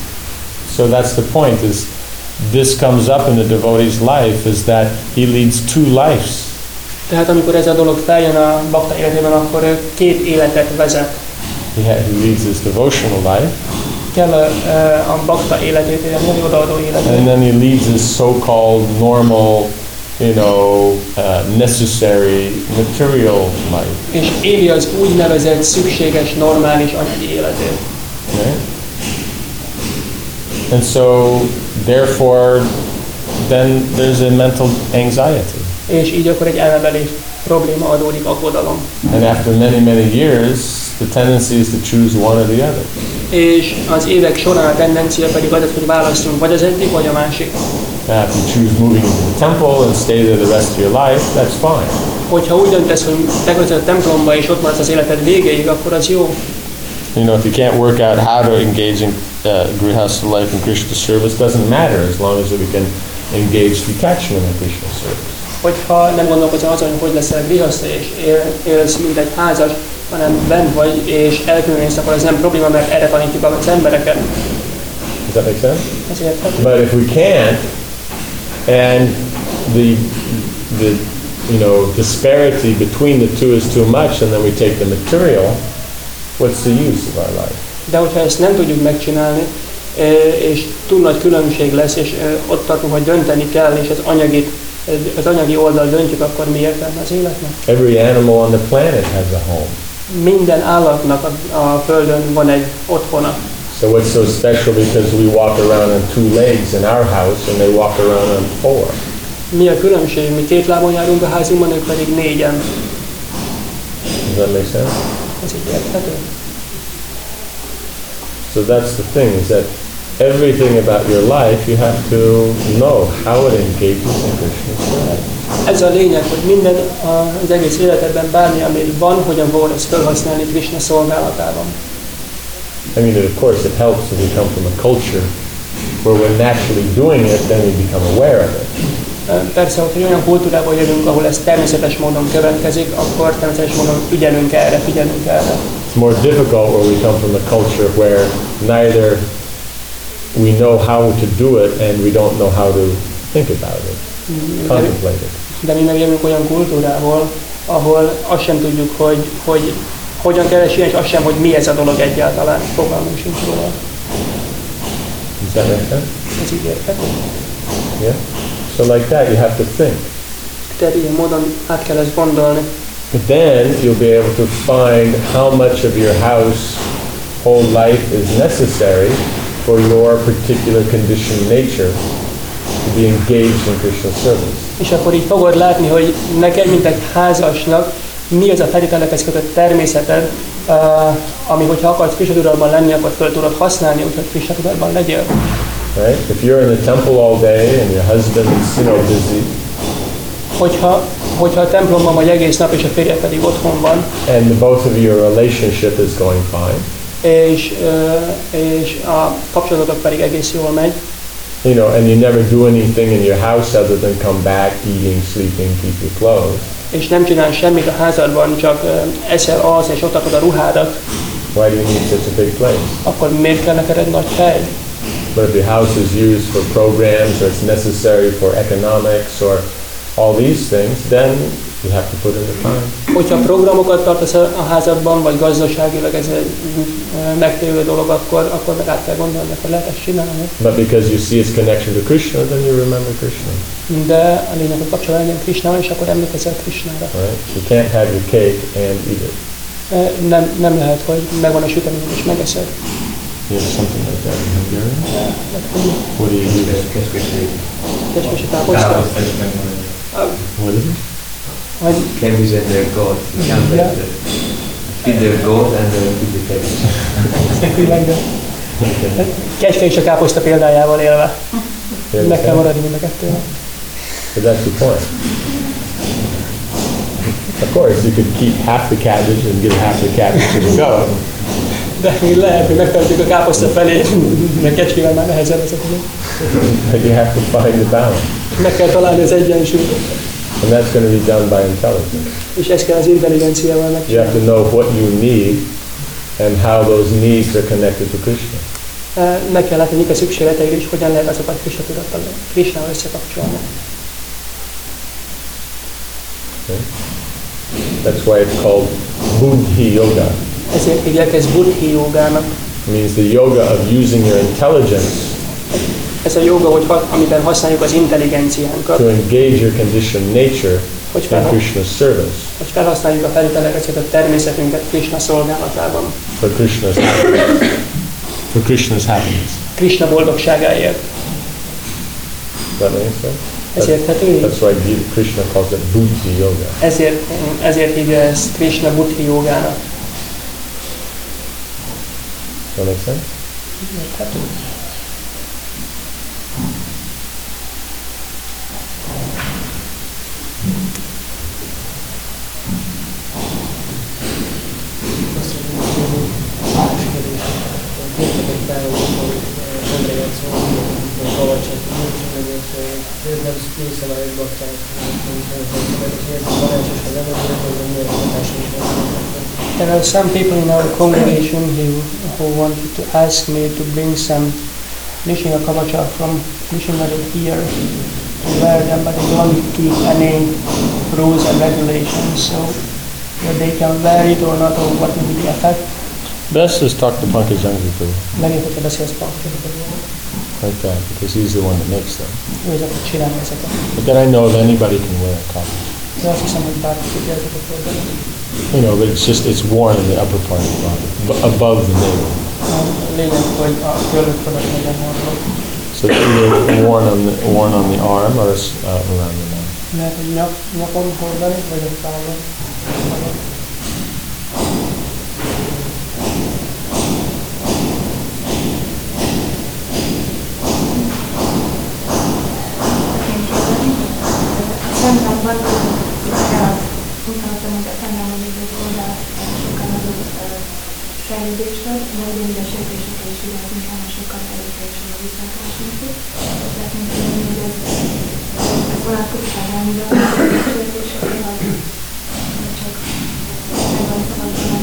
So that's the point, is this comes up in the devotee's life, is that he leads two lives. Tehát amikor ez a dolog feljön a bakta életében, akkor ő két életet vezet. He leads his devotional life, Kell a bakta életét élni, a odaadó and életét. then he leads his so-called normal, you know, necessary material life. És éli az úgynevezett szükséges, normális anyagi életét. Okay? And so, therefore, then there's a mental anxiety. És így akkor egy elnevelés probléma adódik, aggodalom. And after many, many years, the tendency is to choose one or the other. És az évek során a tendencia pedig az, hogy választunk vagy az egyik, vagy a másik. Now, if you choose moving into the temple and stay there the rest of your life, that's fine. Hogyha úgy döntesz, hogy megöltöd a templomba és ott maradsz az életed végéig, akkor az jó. You know, if you can't work out how to engage in grihastha life and Krishna service, doesn't matter as long as we can engage detachment in Krishna service. Hogyha nem gondolkozol azon, hogy leszel grihaszta és élsz, mint egy házas, hanem bent vagy és elkülönülsz, akkor ez nem probléma, mert erre tanítjuk az embereket. Does that make sense? Ez érthető? But if we can't, and the you know, disparity between the two is too much, and then we take the material, what's the use of our life? De hogyha ezt nem tudjuk megcsinálni, és túl nagy különbség lesz, és ott tartunk, hogy dönteni kell, és az anyagi oldal döntjük, akkor mi értelme az életnek? Every animal on the planet has a home. Minden állatnak a Földön van egy otthona. So what's so special because we walk around on 2 legs in our house and they walk around on 4? Mi a különbség? Mi 2 lábon járunk a házunkban, ők pedig 4-en. Does that make sense? Ez így érthető? So that's the thing, is that everything about your life you have to know how it engages in Krishna's service. Ez a lényeg, hogy minden az egész életedben bármi, ami van, hogyan fogod ezt felhasználni Krishna szolgálatában. I mean, of course, it helps if we come from a culture where we're naturally doing it, then we become aware of it. Persze, hogyha olyan kultúrából jövünk, ahol ez természetes módon következik, akkor természetes módon figyelünk erre. It's more difficult where we come from a culture where neither we know how to do it and we don't know how to think about it, contemplate it. De mi megjövünk olyan kultúrából, ahol azt sem tudjuk, hogy hogyan kell csinálni, és azt sem, hogy mi ez a dolog egyáltalán, fogalmunk sincs róla. Does that make sense? Ez így érthető? Yeah? So like that, you have to think. Tehát ilyen módon át kell ezt gondolni. But then you'll be able to find how much of your house whole life is necessary for your particular conditioned nature to be engaged in Krishna service. És akkor így fogod látni, hogy neked, mint egy házasnak, mi az a feltételekhez kötött természeted, ami, hogyha akarsz Krishna tudatban lenni, akkor fel tudod használni, úgyhogy Krishna tudatban legyél. Right? If you're in the temple all day and your husband is, busy, hogyha a templomban vagy egész nap, és a férje pedig otthon van, and both of your relationship is going fine, és a kapcsolatotok pedig egész jól megy, and you never do anything in your house other than come back, eating, sleeping, keep your clothes, és nem csinál semmit a házadban, csak eszel, alsz, és ott adod a ruhádat, why do you need such a big place? akkor miért kell neked egy nagy hely? But if your house is used for programs or it's necessary for economics or all these things, then you have to put in the time. Hogyha programokat tartasz a házadban, vagy gazdaságilag ez egy megtérülő dolog, akkor meg át kell gondolni, hogy lehet ezt csinálni. But because you see its connection to Krishna, then you remember Krishna. De a lényeg, hogy kapcsolat legyen Krishnával, és akkor emlékezel Krishnára. Right? You can't have your cake and eat it. Nem lehet, hogy megvan a süteményed és megeszed. You have something like that in Hungarian? What do you use? Kecskési táposzta. What is it? Cabbage and their goat. You can't Yeah. feed their goat and then feed the cabbage. Kecske és a káposzta példájával élve. You Meg kell understand? maradni mind a kettőnek. But that's the point. Of course, you could keep half the cabbage and give half the cabbage to the goat. De még lehet, hogy megtartjuk a káposzta felé, mert kecskével már nehezebb ez a dolog. But you have to find the balance. Meg kell találni az egyensúlyt, And that's going to be done by intelligence. és ezt kell az intelligenciával You megcsinálni. have to know what you need and how those needs are connected to Krishna. Meg kell látni, mik a szükségleteid, és hogyan lehet azokat Krishna tudattal, Krishnával összekapcsolni. Okay? That's why it's called Buddhi Yoga. Ezért hívják ezt buddhi jogának. It means the yoga of using your intelligence Ez a joga, hogy amiben használjuk az intelligenciánkat, to engage your conditioned nature hogy, in Krishna's service, hogy felhasználjuk a feltételeket, a természetünket Krishna szolgálatában. for Krishna's happiness. For Krishna's happiness. Krishna boldogságáért. Does that make sense? Ez érthető? That's why Krishna calls it Buddhi Yoga. Ezért hívja ezt Krishna buddhi jogának. Does that make sense? Érthető? There are some people in our congregation who wanted to ask me to bring some Nishina Kavacha from missionary here to wear them, but they don't keep any rules and regulations, so whether they can wear it or not, or what will be the effect. Best is talk to Pankaj Jangvi Legjobb, hogyha beszélsz Pankajról, like that, because he's the one that makes them. ő az, aki csinálja ezeket. But then I know that anybody can wear a costume. De azt hiszem, hogy bárki figyeltek a földön. You know, but it's worn in the upper part of the body, above the navel. A lényeg, hogy a körök fölött legyen hordva. So it's either worn on the arm or around the neck. Lehet, hogy nyakon hordani, vagy a vállon. Szemtámban utaltam, hogy a szemtámban lévő oldal sokkal nagyobb fejlődést ad, majd mind a sértések és világmunkán sokkal erőteljesen a visszatásunk. Tehát mint tudom, hogy ez vonatkozik a rányra, a sértésekre, vagy csak megvan szabadulnak.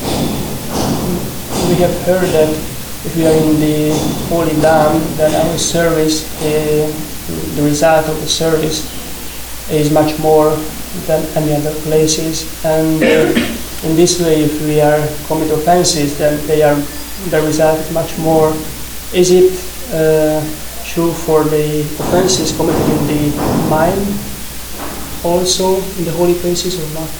We have heard that if we are in the Holy Dam, then our service, the result of the service is much more than any other places, and in this way, if we are commit offenses, then the result is much more. Is it true for the offenses committed in the mind, also in the holy places, or not?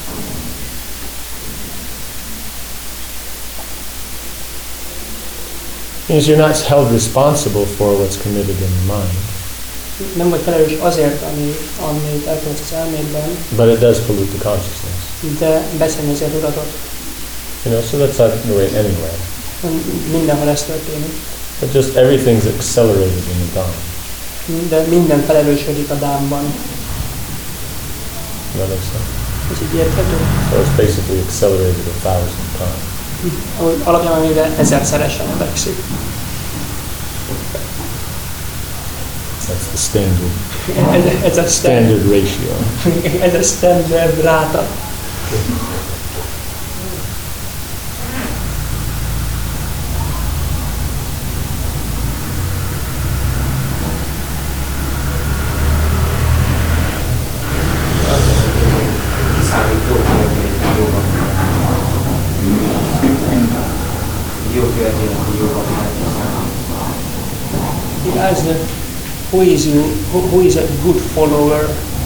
Means you're not held responsible for what's committed in the mind. Nem vagy felelős azért, amit elkövetsz az elmédben, But it does pollute the consciousness. de beszennyezi a tudatot. You know, so that's not the way anywhere. Mindenhol ez történik. But just everything's accelerated in the dawn. De minden felelősödik a dámban. That makes sense? Ez így érthető? So it's basically accelerated 1,000 times. Alapján véve 1000-szeresen növekszik. That's the standard. Ez a Standard ratio. Ez a standard ráta. He asks that who is a good follower?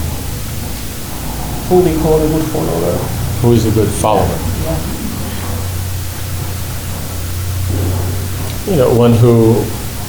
Who we call a good follower? Who is a good follower? Yeah. You know, one who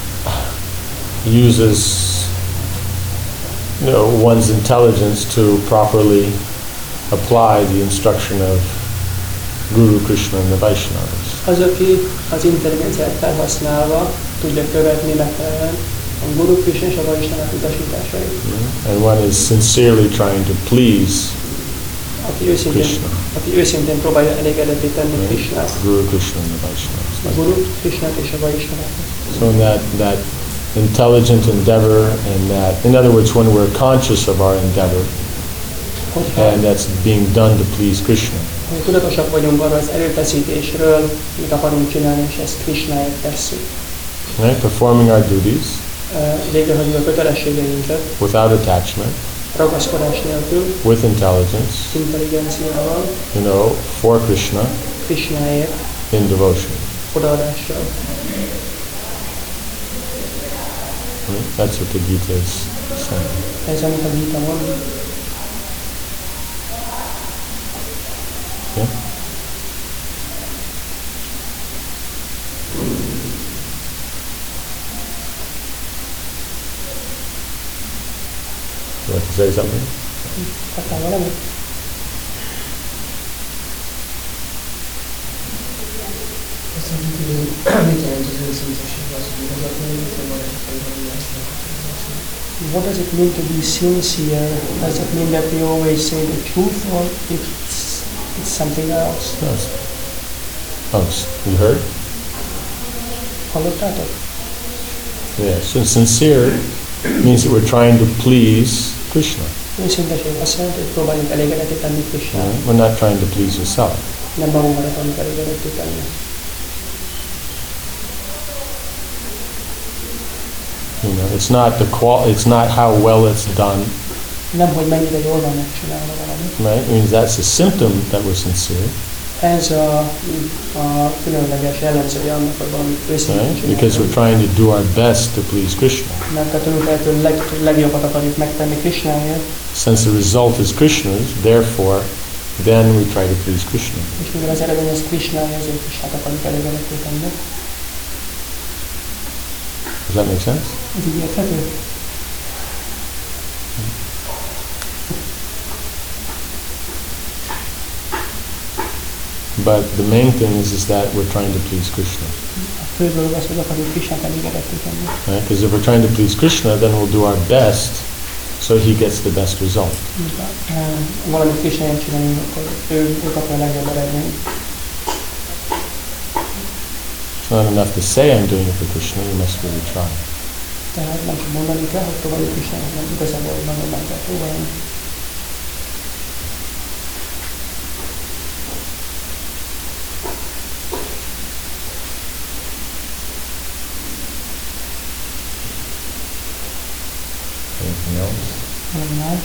uses, you know, one's intelligence to properly apply the instruction of Guru Krishna and the Vaishnavas. Az, aki az intelligenciát felhasználva tudja követni megfelelően a Guru Krishna és a Vaishnavák utasításait. And one is sincerely trying to please Krishna. Aki őszintén próbálja elégedetté tenni Krishnát, Guru Krishna and the Vaishnavas. a Guru Krishnát és a Vaishnavát. So in that intelligent endeavor, and that, in other words, when we're conscious of our endeavor, and that's being done to please Krishna, hogy tudatosak vagyunk arra az erőfeszítésről, mit akarunk csinálni, és ezt Krishnáért tesszük. right? Performing our duties Végrehajtjuk a kötelességeinket, without attachment, ragaszkodás nélkül, with intelligence, intelligenciával, you know, for Krishna, Krishnáért, in devotion. odaadással. Right? That's what the Gita is saying. Ez amit a Gita mond. Yeah? You want to say something? Kaptál valamit? Azt mondjuk, mit jelent az őszinteség, az, hogy igazatlan, illetve van esetleg valami ezt What does it mean to be sincere? Does it mean that we always say the truth, or it's something else? No. Oh, you heard? Hallottátok? Yeah. So sincere means that we're trying to please Krishna. Őszinteség azt jelenti, hogy próbáljuk elégedetté tenni Krishnát. Right? We're not trying to please yourself. Nem magunkat akarjuk elégedetté tenni. You know, it's not how well it's done, Nem, hogy mennyire jól van megcsinálva valami. right? I mean, that's a symptom that we're sincere. Ez a különleges jellemzője annak, hogy valami őszintén Right? Because we're trying to do our best to please Krishna. Mert a tanultájától legjobbat akarjuk megtenni Krishnáért, Since the result is Krishna's, therefore, then we try to please Krishna. és mivel az eredmény az Krishnája, ezért Krishnát akarjuk elégedetté tenni. Does that make sense? Ez így érthető? But the main thing is that we're trying to please Krishna. A fő dolog az, hogy akarjuk Krishnát elégedetté tenni. Right? Because if we're trying to please Krishna, then we'll do our best so he gets the best result. Valamit Krishnáért csinálni, akkor ő kapja a legjobb eredményt. It's not enough to say I'm doing it for Krishna, you must really try. Tehát nem csak mondani kell, hogy próbáljuk Krishnának, hanem igazából nagyon meg kell próbálni. Anything else? Valami más.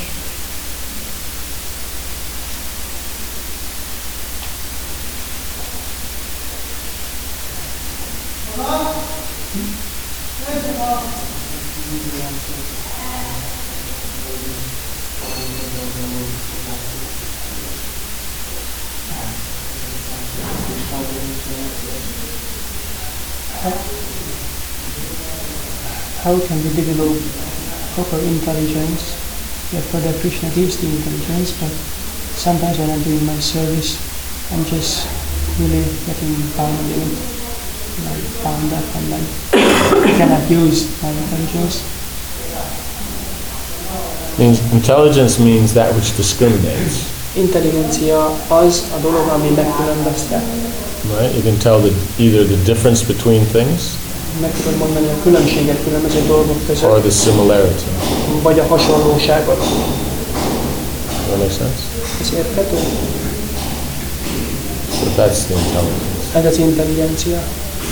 How can we develop proper intelligence? Yeah, further Krishna gives the intelligence, but sometimes when I'm doing my service, I'm just really getting bound in it, like bound up, and like cannot use my intelligence. Intelligence means that which discriminates. Intelligencia az a dolog, ami megkülönböztet. Right? You can tell either the difference between things Meg tudod mondani a különbséget különböző dolgok or között, the similarity. vagy a hasonlóságot. Does that make sense? Ez érthető? So that's the intelligence. Ez az intelligencia.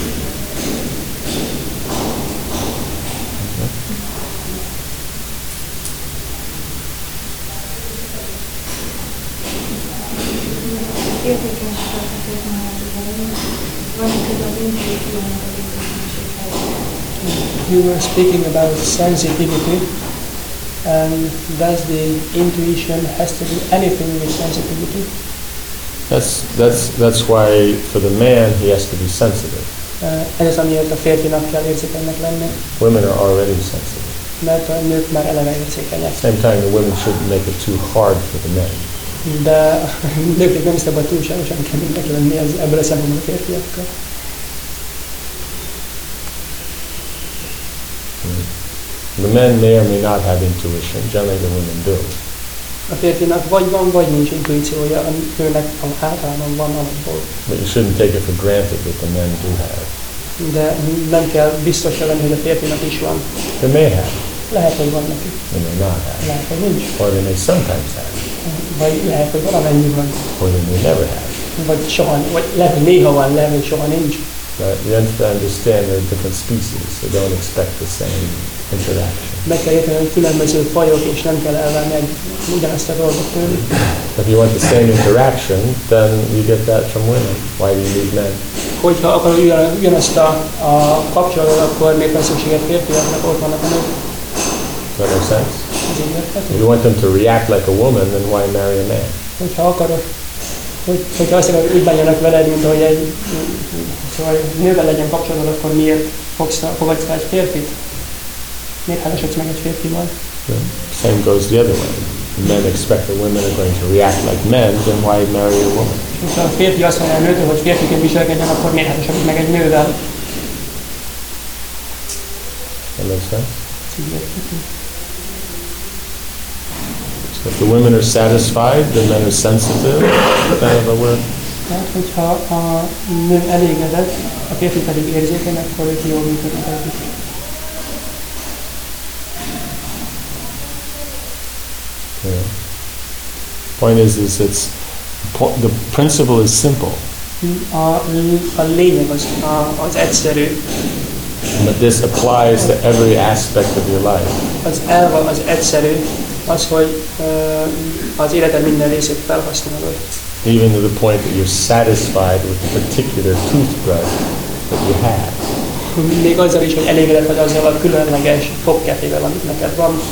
You were speaking about sensitivity, and does the intuition has to do anything with sensitivity? That's why for the man he has to be sensitive. Ez az, amiért a férfinak kell érzékenynek lenni, Women are already sensitive. mert a nők már eleve érzékenyek. At the same time, the women shouldn't make it too hard for the men. De a nőknek nem szabad túlságosan keménynek lenni ebből a szempontból a férfiakkal. The men may or may not have intuition. Generally, the women do. A férfinak vagy van, vagy nincs intuíciója, a nőnek általában van alapból. But you shouldn't take it for granted that the men do have. De nem kell biztosra lenni, hogy a férfinak is van. They may have. Lehet, hogy van neki. They may not have. Lehet, hogy nincs. Or they may sometimes have. Vagy lehet, hogy valamennyi van. Or they may never have. Vagy soha, vagy lehet, hogy néha van, lehet, hogy soha nincs. But you have to understand they're different species, so don't expect the same interaction. Meg kell érteni, hogy különböző fajok, és nem kell elvárni ugyanazt a dolgot tőlük. If you want the same interaction, then you get that from women. Why do you need men? Hogyha akarod ugyanazt a kapcsolatot, akkor miért van szükséged férfiaknak, ott vannak a nők. Does that make sense? Ez így érthető. If you want them to react like a woman, then why marry a man? Hogyha akarod, hogyha azt akarod, hogy úgy bánjanak veled, mint hogy egy szóval nővel legyen kapcsolatod, akkor miért fogadsz rá egy férfit? Miért házasodsz meg egy férfival? The same goes the other way. Men expect that women are going to react like men, then why marry a woman? És ha a férfi azt mondja a nőtől, hogy férfiként viselkedjen, akkor miért házasodik meg egy nővel? That makes sense? Ez így érthető. So if the women are satisfied, the men are sensitive, then we're Tehát, hogyha a nő elégedett, a férfi pedig érzékeny, akkor ők jól működnek együtt. Yeah. Point is it's the principle is simple, A lényeg az egyszerű, but this applies to every aspect of your life. az elv az egyszerű, az, hogy az életed minden részét felhasználod. even to the point that you're satisfied with the particular toothbrush that you have. Még azzal is, hogy elégedett vagy azzal a különleges fogkefével, amit neked van.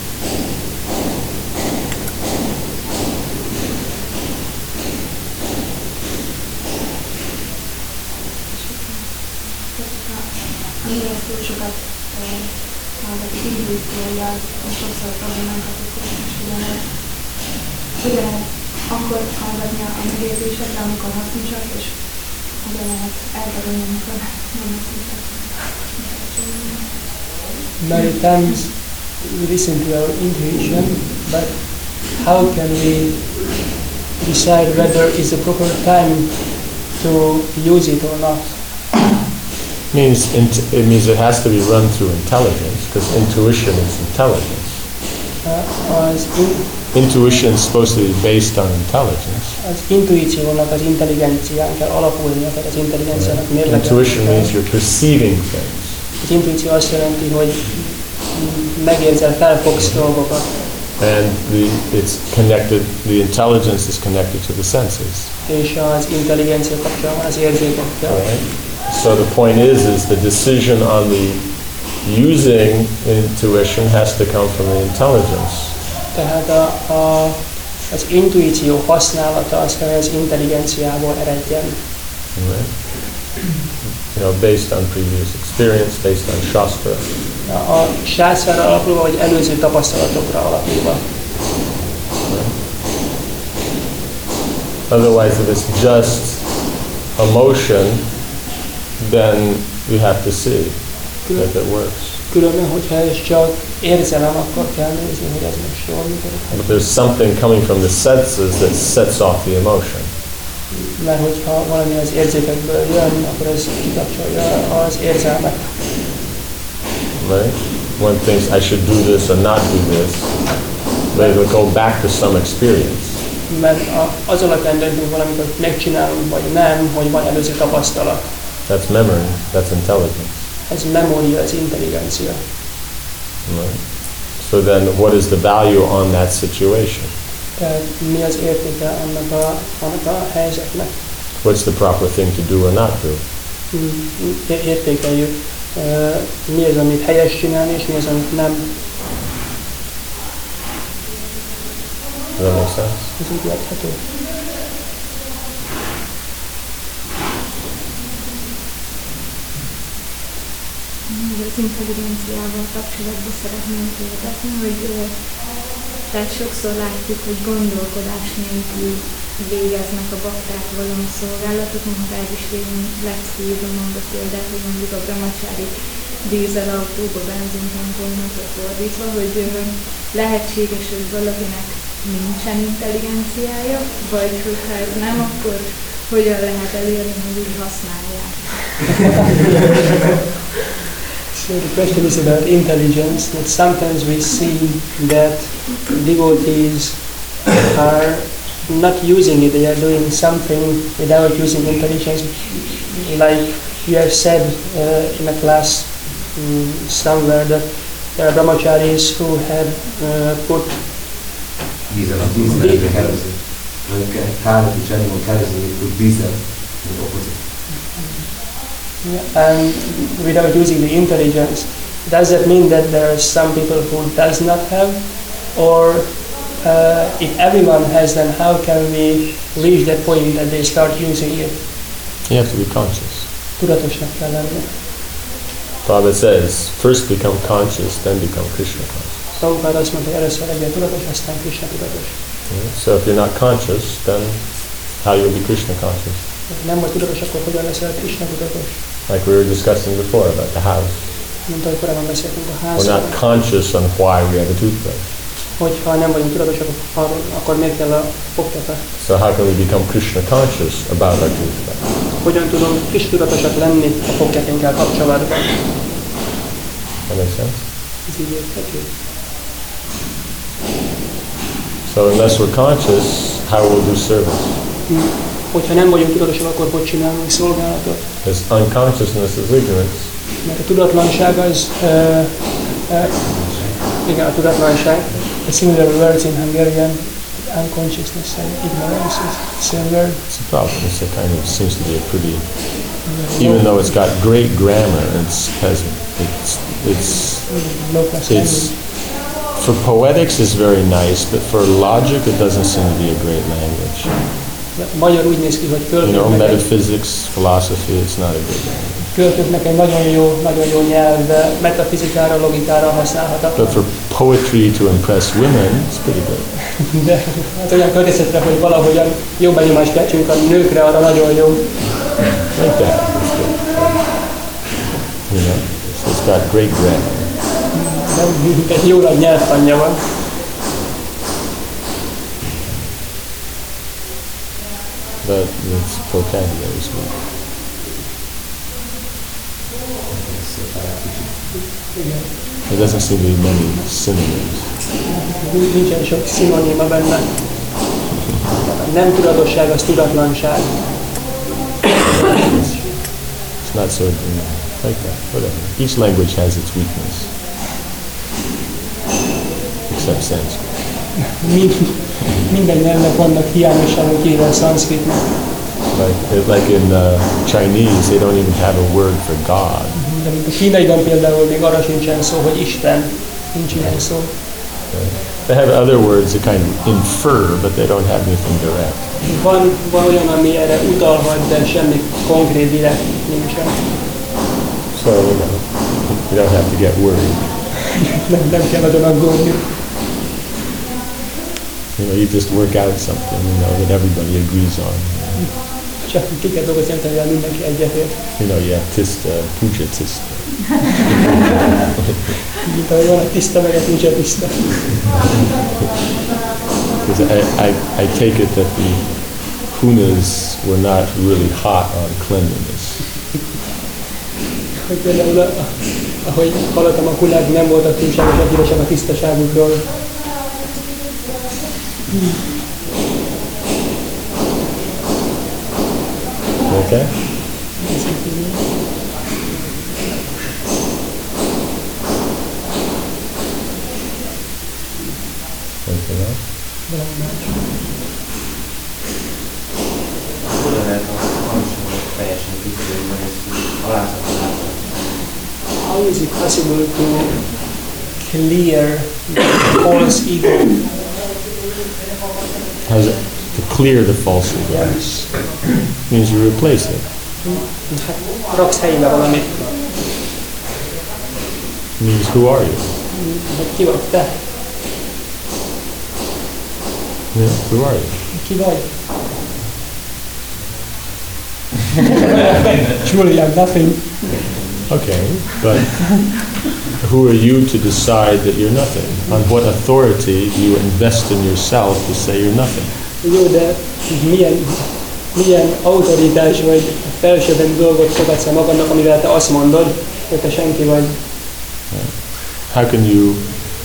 Amire túl sokat hallgatok intuíciójal, és sokszor problémákat okoz, és hogyan lehet akkor hallgatni a megérzésekre, amikor hasznosak, és hogyan lehet elkerülni, amikor nem hasznosak. Many times we listen to our intuition, but how can we decide whether it's the proper time to use it or not? It means it has to be run through intelligence, because intuition is intelligence. Intuition is supposed to be based on intelligence. Az intuíciónak az intelligencián kell alapulnia, tehát az intelligenciának mérlegelni. Intuition means you're perceiving things. Az intuíció azt jelenti, hogy megérzel, felfogsz dolgokat. And it's connected, the intelligence is connected to the senses. És az intelligencia kapcsolatban van az érzékekkel. Right? So the point is the decision on the using intuition has to come from the intelligence. Tehát az intuíció használata az kell, hogy az intelligenciából eredjen. Right? Based on previous experience, based on Shastra. A sászrára alapulva, vagy előző tapasztalatokra alapulva. Right? Otherwise, if it's just emotion, then we have to see if it works. Különben, hogyha ez csak érzelem, akkor kell nézni, hogy ez most jól működik. But there's something coming from the senses that sets off the emotion. Mert hogyha valami az érzékekből jön, akkor ez kikapcsolja az érzelmet. Right? One thinks I should do this or not do this, but it'll go back to some experience. Mert az alapján döntünk valamit, hogy megcsinálunk, vagy nem, hogy van előző tapasztalat. That's memory, that's intelligence. Ez memória, ez intelligencia. Right? So then what is the value on that situation? Tehát mi az értéke annak a helyzetnek? What's the proper thing to do or not do? Értékeljük, mi az, amit helyes csinálni, és mi az, amit nem. Does that make sense? Ez úgy érthető. Az intelligenciával kapcsolatban szeretném kérdezni, hogy tehát sokszor látjuk, hogy gondolkodás nélkül végeznek a bakták valami szolgálatot, mint el is Lex Friedman mondta példát, hogy mondjuk a brahmacsári dízelautóba benzintankolnak, vagy fordítva, hogy lehetséges, hogy valakinek nincsen intelligenciája, vagy hogyha ez nem, akkor hogyan lehet elérni, hogy úgy használják. So the question is about intelligence, that sometimes we see that devotees are not using it, they are doing something without using intelligence. Like you have said in a class somewhere that there are brahmacharis who have put Diesel kerosene. Like car which animal kerosene, we put diesel in the opposite. and without using the intelligence. Does that mean that there are some people who does not have, or if everyone has, then how can we reach that point that they start using it? You have to be conscious. Tudatosnak kell lenni. Prabhupada says, first become conscious, then become Krishna conscious. Prabhupada azt mondta, hogy először legyen tudatos, aztán Krishna tudatos. So if you're not conscious, then how you'll be Krishna conscious? Ha nem vagy tudatos, akkor hogyan leszel Krishna tudatos? Like we were discussing before about the house. Mint ahogy korábban beszéltünk a We're házról. not conscious on why we have a toothbrush. Hogyha nem vagyunk tudatosak, akkor miért kell a fogkefe? So how can we become Krishna conscious about our toothbrush? Hogyan tudunk Krishna tudatosak lenni a fogkefénkkel kapcsolatban? That makes sense? Ez így érthető. So unless we're conscious, how will we do service? Hogyha nem vagyunk tudatosak, akkor hogy csinálunk szolgálatot? Because unconsciousness is ignorance. Mert a tudatlanság az... igen, a tudatlanság. A similar words in Hungarian. unconsciousness and ignorance is the same word. It's a problem. It's a kind of, seems to be a pretty, even though it's got great grammar, Low class it's, for poetics it's very nice, but for logic it doesn't seem to be a great language. Magyar úgy néz ki, hogy You know, metaphysics, philosophy, it's not a good language. költőknek egy nagyon jó nyelv, de metafizikára, logikára használhatatlan. But for poetry to impress women, it's pretty good. De hát olyan költészetre, hogy valahogyan jó benyomást keltsünk a nőkre, arra nagyon jó. Like that. It's good. You know, so it's got great grammar. De egy jó nagy nyelvtanja van. But its vocabulary is weak. There doesn't seem to be many synonyms. Nincsen sok szinoníma benne. A nem tudatosság, az tudatlanság. It's not so, like that, whatever. Each language has its weakness. Except Sanskrit. Minden nyelvnek vannak hiányosságok, kivéve a szanszkritnak. Like in Chinese, they don't even have a word for God. De mint a kínaiban például még arra sincsen szó, hogy Isten, nincs ilyen szó. They have other words that kind of infer, but they don't have anything direct. Van olyan, ami erre utalhat, de semmi konkrét direkt nincsen. So, you don't have to get worried. Nem kell nagyon aggódni. You know, you just work out something, that everybody agrees on. Csak ki kell dolgozni, amivel mindenki egyetért. You know, you have tista, puja tista. Mint ahogy van egy tiszta, meg egy puja tiszta. Because I take it that the Hunas were not really hot on cleanliness. Hogy például, ahogy hallottam, a kunák nem voltak túlságosan híresen a tisztaságukról. Okay? Anything else? Hogyan lehet a hangsúlyot teljesen kitérni, vagy ezt alázatot látni? How is it possible to clear the false ego? How's it? To clear the false ego. Yes. Means you replace it. Hát raksz helyébe valamit. Means who are you? Hogy ki vagy te? Yeah, who are you? Ki vagy? Truly, I'm nothing. Okay, but who are you to decide that you're nothing? On what authority do you invest in yourself to say you're nothing? Jó, de milyen autoritás vagy felsőbb dolgot fogadsz el magadnak, amivel te azt mondod, hogy te senki vagy. How can you,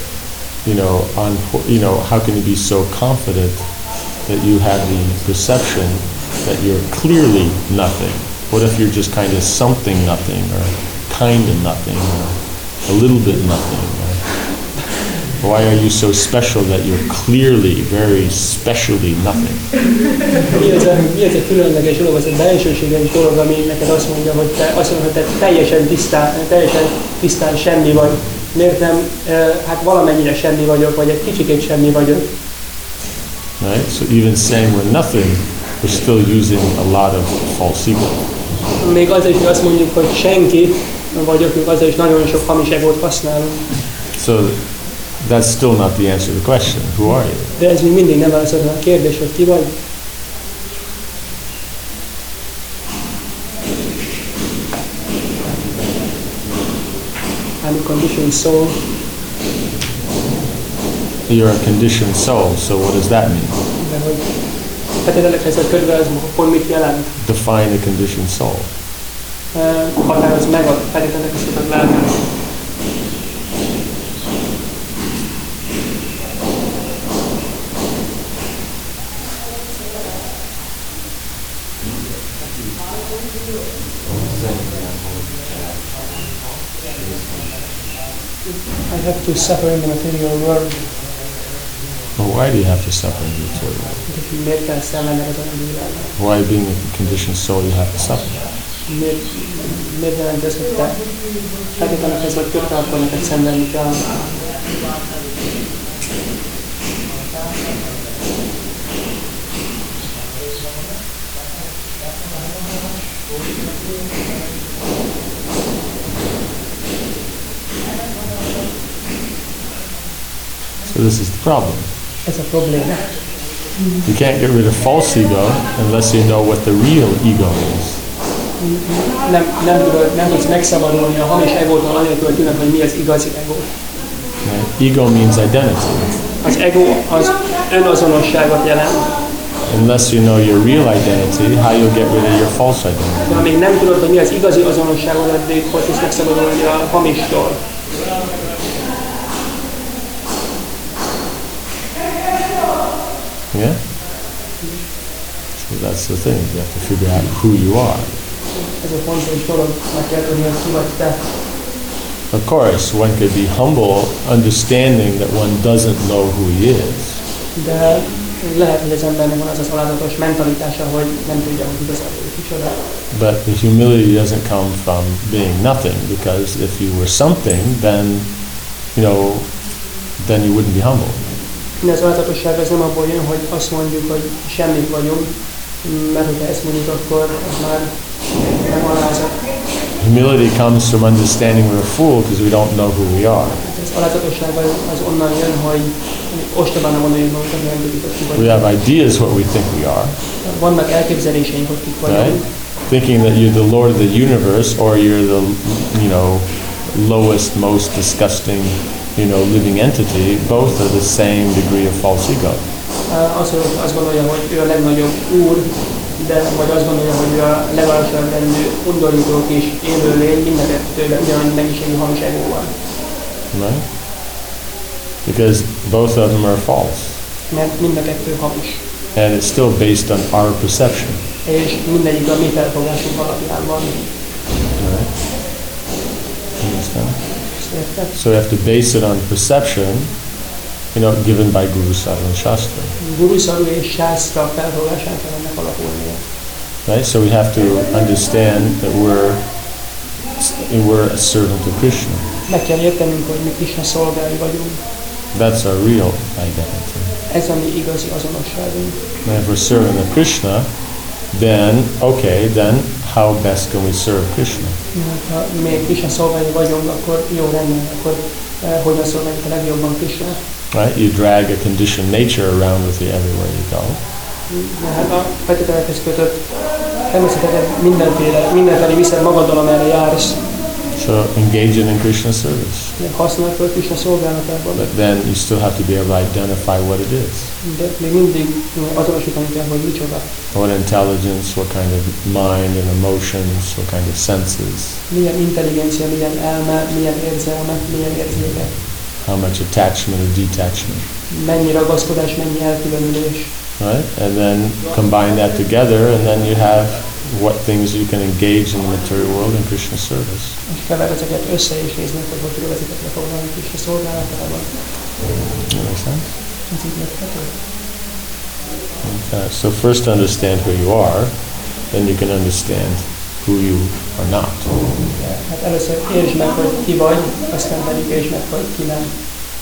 how can you be so confident that you have the perception that you're clearly nothing? What if you're just kind of something nothing, or kind of nothing, or a little bit nothing? Why are you so special that you're clearly, very specially nothing? Mi ez a különleges dolog, ez a belsőséges dolog, ami neked azt mondja, hogy te teljesen tisztán semmi vagy. Miért nem, hát valamennyire semmi vagyok, vagy egy kicsikét semmi vagyok. Right? So even saying we're nothing, we're still using a lot of false ego. Még azzal is, hogy azt mondjuk, hogy senki vagyok, még azzal is nagyon sok hamis egót használunk. So that's still not the answer to the question. Who are you? De ez még mindig nem válaszol a kérdés, hogy ki vagy. I'm a conditioned soul. You're a conditioned soul, so what does that mean? De hogy feltételekhez a körülbelül akkor mit jelent? Define a conditioned soul. Határoz meg a feltételekhez a lelket. I have to suffer in the material world. Well, why do you have to suffer in the material world? Úgyhogy miért kell szenvedned az anyagi világban? Why, being a conditioned soul, you have to suffer? Miért jelenti ez, hogy te feltétlenül ez vagy kötve, akkor neked szenvedni kell? So this is the problem. Ez a probléma. You can't get rid of false ego unless you know what the real ego is. Nem tudsz megszabadulni a hamis egótól, anélkül, hogy tudod, hogy mi az igazi ego. Right? Ego means identity. Az ego az önazonosságot jelent. Unless you know your real identity, how you'll get rid of your false identity. De amíg nem tudod, hogy mi az igazi azonosságod, addig hogy tudsz megszabadulni a hamistól. Yeah? So that's the thing. You have to figure out who you are. Ez a fontos dolog, meg kell tudni, hogy ki vagy te. Of course, one could be humble, understanding that one doesn't know who he is. De lehet, hogy az embernek van az az alázatos mentalitása, hogy nem tudja, hogy igazából kicsoda. But the humility doesn't come from being nothing, because if you were something, then, then you wouldn't be humble. De az alázatosság az nem abból jön, hogy azt mondjuk, hogy semmit vagyunk, mert hogyha ezt mondjuk, akkor az már nem alázat. Humility comes from understanding we're a fool because we don't know who we are. Az alázatosság az onnan jön, hogy ostobának gondoljuk magunkat, nem tudjuk, hogy ki vagyunk. We have ideas what we think we are. Vannak elképzeléseink, hogy kik vagyunk. Right? Thinking that you're the Lord of the universe, or you're the, lowest, most disgusting, living entity, both are the same degree of false ego. Azt gondolja, hogy ő a legnagyobb úr, de vagy azt gondolja, hogy ő a legalacsonyabb rendű undorító és élőlény, mindenkettőben ugyanannyi mennyiségű hamis egóval. Right? Because both of them are false. Mert mind a kettő hamis. And it's still based on our perception. És mindegyik a mi felfogásunk alapján van. Right? Understand? Érted? So we have to base it on perception, given by Guru Sadhu and Shastra. Guru Sadhu és Shastra felfogásán kell ennek alapulnia. Right? So we have to understand that we're a servant of Krishna. Meg kell értenünk, hogy mi Krishna szolgái vagyunk. That's our real identity. Ez a mi igazi azonosságunk. And if we're servant of Krishna, then how best can we serve Krishna? Ha mi Krishna szolgái vagyunk, akkor jó rendben, akkor hogyan szolgáljuk a legjobban Krishnát? Right? You drag a conditioned nature around with you everywhere you go. Hát a feltételekhez kötött természetesen mindenfelé viszed magaddal, amerre jársz. So engage in Krishna service. Használj fel Krishna szolgálatában. But then you still have to be able to identify what it is. De még mindig azonosítani kell, hogy micsoda. What intelligence, what kind of mind and emotions, what kind of senses. Milyen intelligencia, milyen elme, milyen érzelme, milyen érzékek. How much attachment or detachment. Mennyi ragaszkodás, mennyi elkülönülés. Right? And then combine that together, and then you have what things you can engage in the material world in Krishna service. És keverd ezeket össze és néznek, hogy tudod ezeket lefoglalni Krishna szolgálatában. Understand? Ez így érthető? Okay. So first understand who you are, then you can understand who you are not. Hát először értsd meg, hogy ki vagy, aztán pedig értsd meg, hogy ki nem.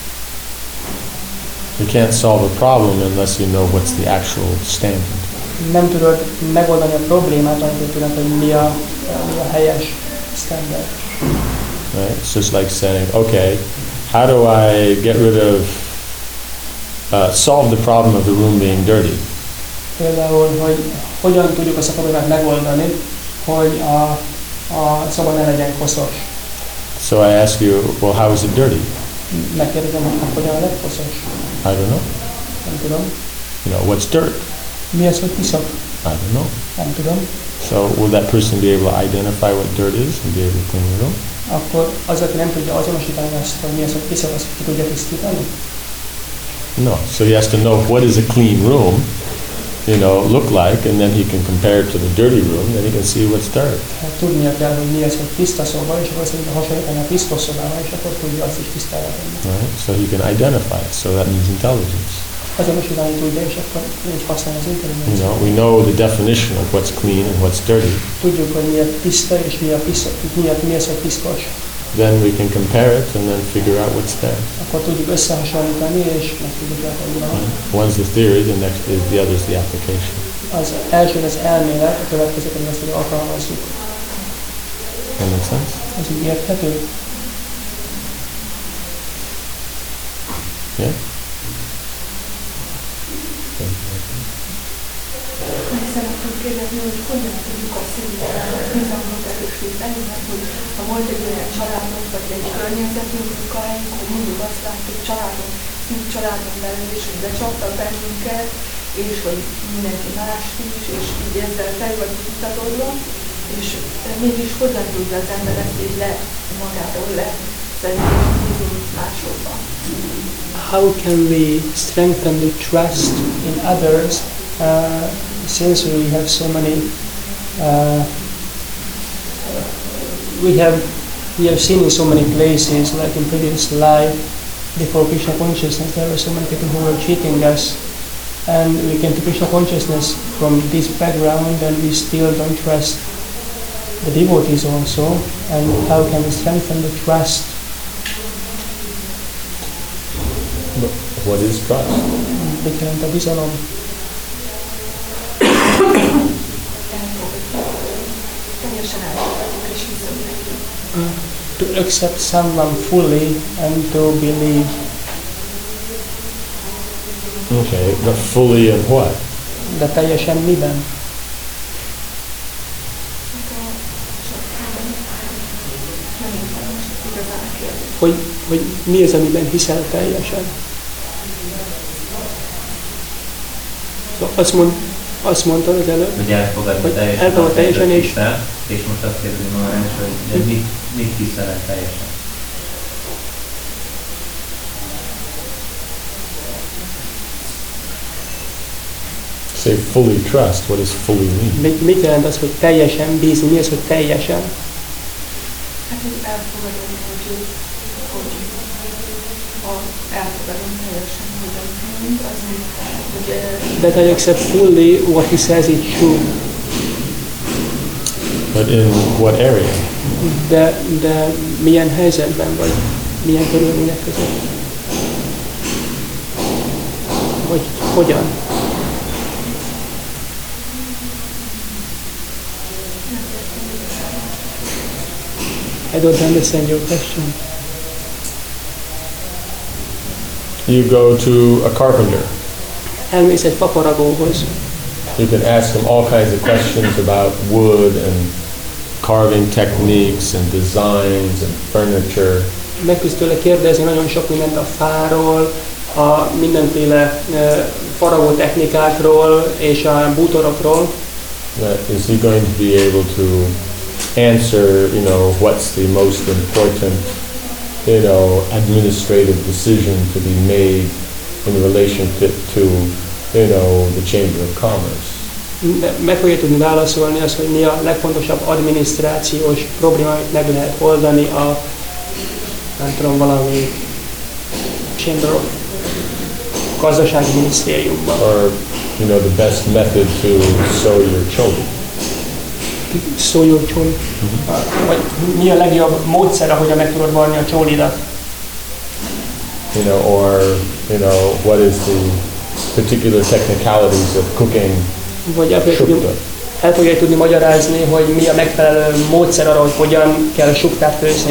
You can't solve a problem unless you know what's the actual standard. Nem tudod megoldani a problémát, annyit tudod, hogy mi a helyes standard. Right? It's just like saying, okay, how do I get rid of, solve the problem of the room being dirty? Például, hogy hogyan tudjuk azt a problémát megoldani, hogy a szoba ne legyen koszos. So I ask you, well, how is it dirty? Megkérdezem, hogy hogyan a legkoszos? I don't know. Nem tudom. What's dirt? Mi az, hogy piszok? I don't know. Nem tudom. So will that person be able to identify what dirt is and be able to clean the room? Akkor az, aki nem tudja azonosítani azt, hogy mi az, hogy piszok, azt ki tudja tisztítani? No. So he has to know what is a clean room, look like, and then he can compare it to the dirty room, then he can see what's dirt. Hát tudnia kell, hogy mi az, hogy tiszta szoba, és akkor szerintem hasonlítani a tisztos szobával, és akkor tudja azt is tisztára tenni. Right? So he can identify it. So that means intelligence. azonosítani tudja, és akkor így használja az You intelligencia. know, we know the definition of what's clean and what's dirty. Tudjuk, hogy mi a tiszta, és mi az, hogy piszkos. Then we can compare it and then figure out what's there. Akkor tudjuk összehasonlítani, és meg tudjuk látni, hogy van. One's the theory, the other's the application. Az első az elmélet, a következő pedig azt, hogy alkalmazzuk. That makes sense? Ez így érthető? Yeah? Meg szeretném kérdezni, hogy hogyan tudjuk azt, hogy bizalmat erősíteni, mert hogy ha volt egy olyan családunk, vagy egy környezetünk, munkáink, hogy mindig azt látjuk családon, szűk családon belül is, hogy becsaptak bennünket, és hogy mindenki mást is, és így ezzel fel vagyunk kutatodva, és mégis hogyan tudja az ember ezt így le magáról leszedni, és bízunk másokban. How can we strengthen the trust in others since we have so many we have seen in so many places, like in previous life before Krishna consciousness, there were so many people who were cheating us, and we came to Krishna consciousness from this background, and we still don't trust the devotees also. And how can we strengthen the trust? What is trust? Mit jelent a bizalom? Teljesen elfogadjuk és hiszünk neki. To accept someone fully and to believe. Okay, but fully in what? De teljesen miben? Nem értem most igazán a kérdést. Hogy mi az, amiben hiszel teljesen? Szóval azt mondtad az előbb, Hogy elfogadja hogy teljesen, elfogad teljesen, és és most azt kérdezi magam is, hogy de mit hiszel el teljesen? Say fully trust. What does fully mean? mit jelent az, hogy teljesen bízni? Mi az, hogy teljesen? Hát, hogy elfogadom, hogy elfogadom teljesen, hogy amit mond, az hogy That I accept fully what he says is true. But in what area? De milyen helyzetben vagy? Milyen körülmények között? Vagy hogyan? I don't understand your question. You go to a carpenter. Elmész egy fafaragóhoz. You can ask him all kinds of questions about wood and carving techniques and designs and furniture. Meg tudsz tőle kérdezni nagyon sok mindent a fáról, a mindenféle faragó technikákról és a bútorokról. Is he going to be able to answer, what's the most important, administrative decision to be made in relationship to, the Chamber of Commerce? De meg fogja tudni válaszolni azt, hogy mi a legfontosabb adminisztrációs probléma, amit meg lehet oldani a, nem tudom, valami Chamber of gazdasági minisztériumban. Or, the best method to sow your choli. Sow your choli. Vagy mi a legjobb módszer, ahogyan meg tudod varni a csólidat? Or, what is the particular technicalities of cooking Vagy shukta? el fogja tudni magyarázni, hogy mi a megfelelő módszer arra, hogy hogyan kell suktát főzni.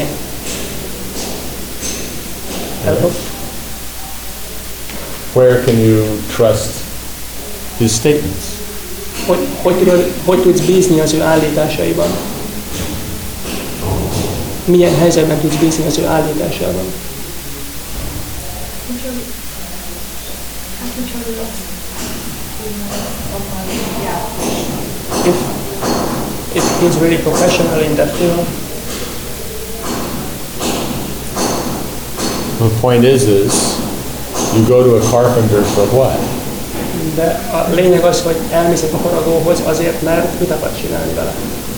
Where can you trust his statements? Hogy tudsz bízni az ő állításaiban? Milyen helyzetben tudsz bízni az ő állításában? If he's really professional in that field. The point is you go to a carpenter for what? De a lényeg az, hogy elmész egy fafaragóhoz azért, mert mit akarsz csinálni vele.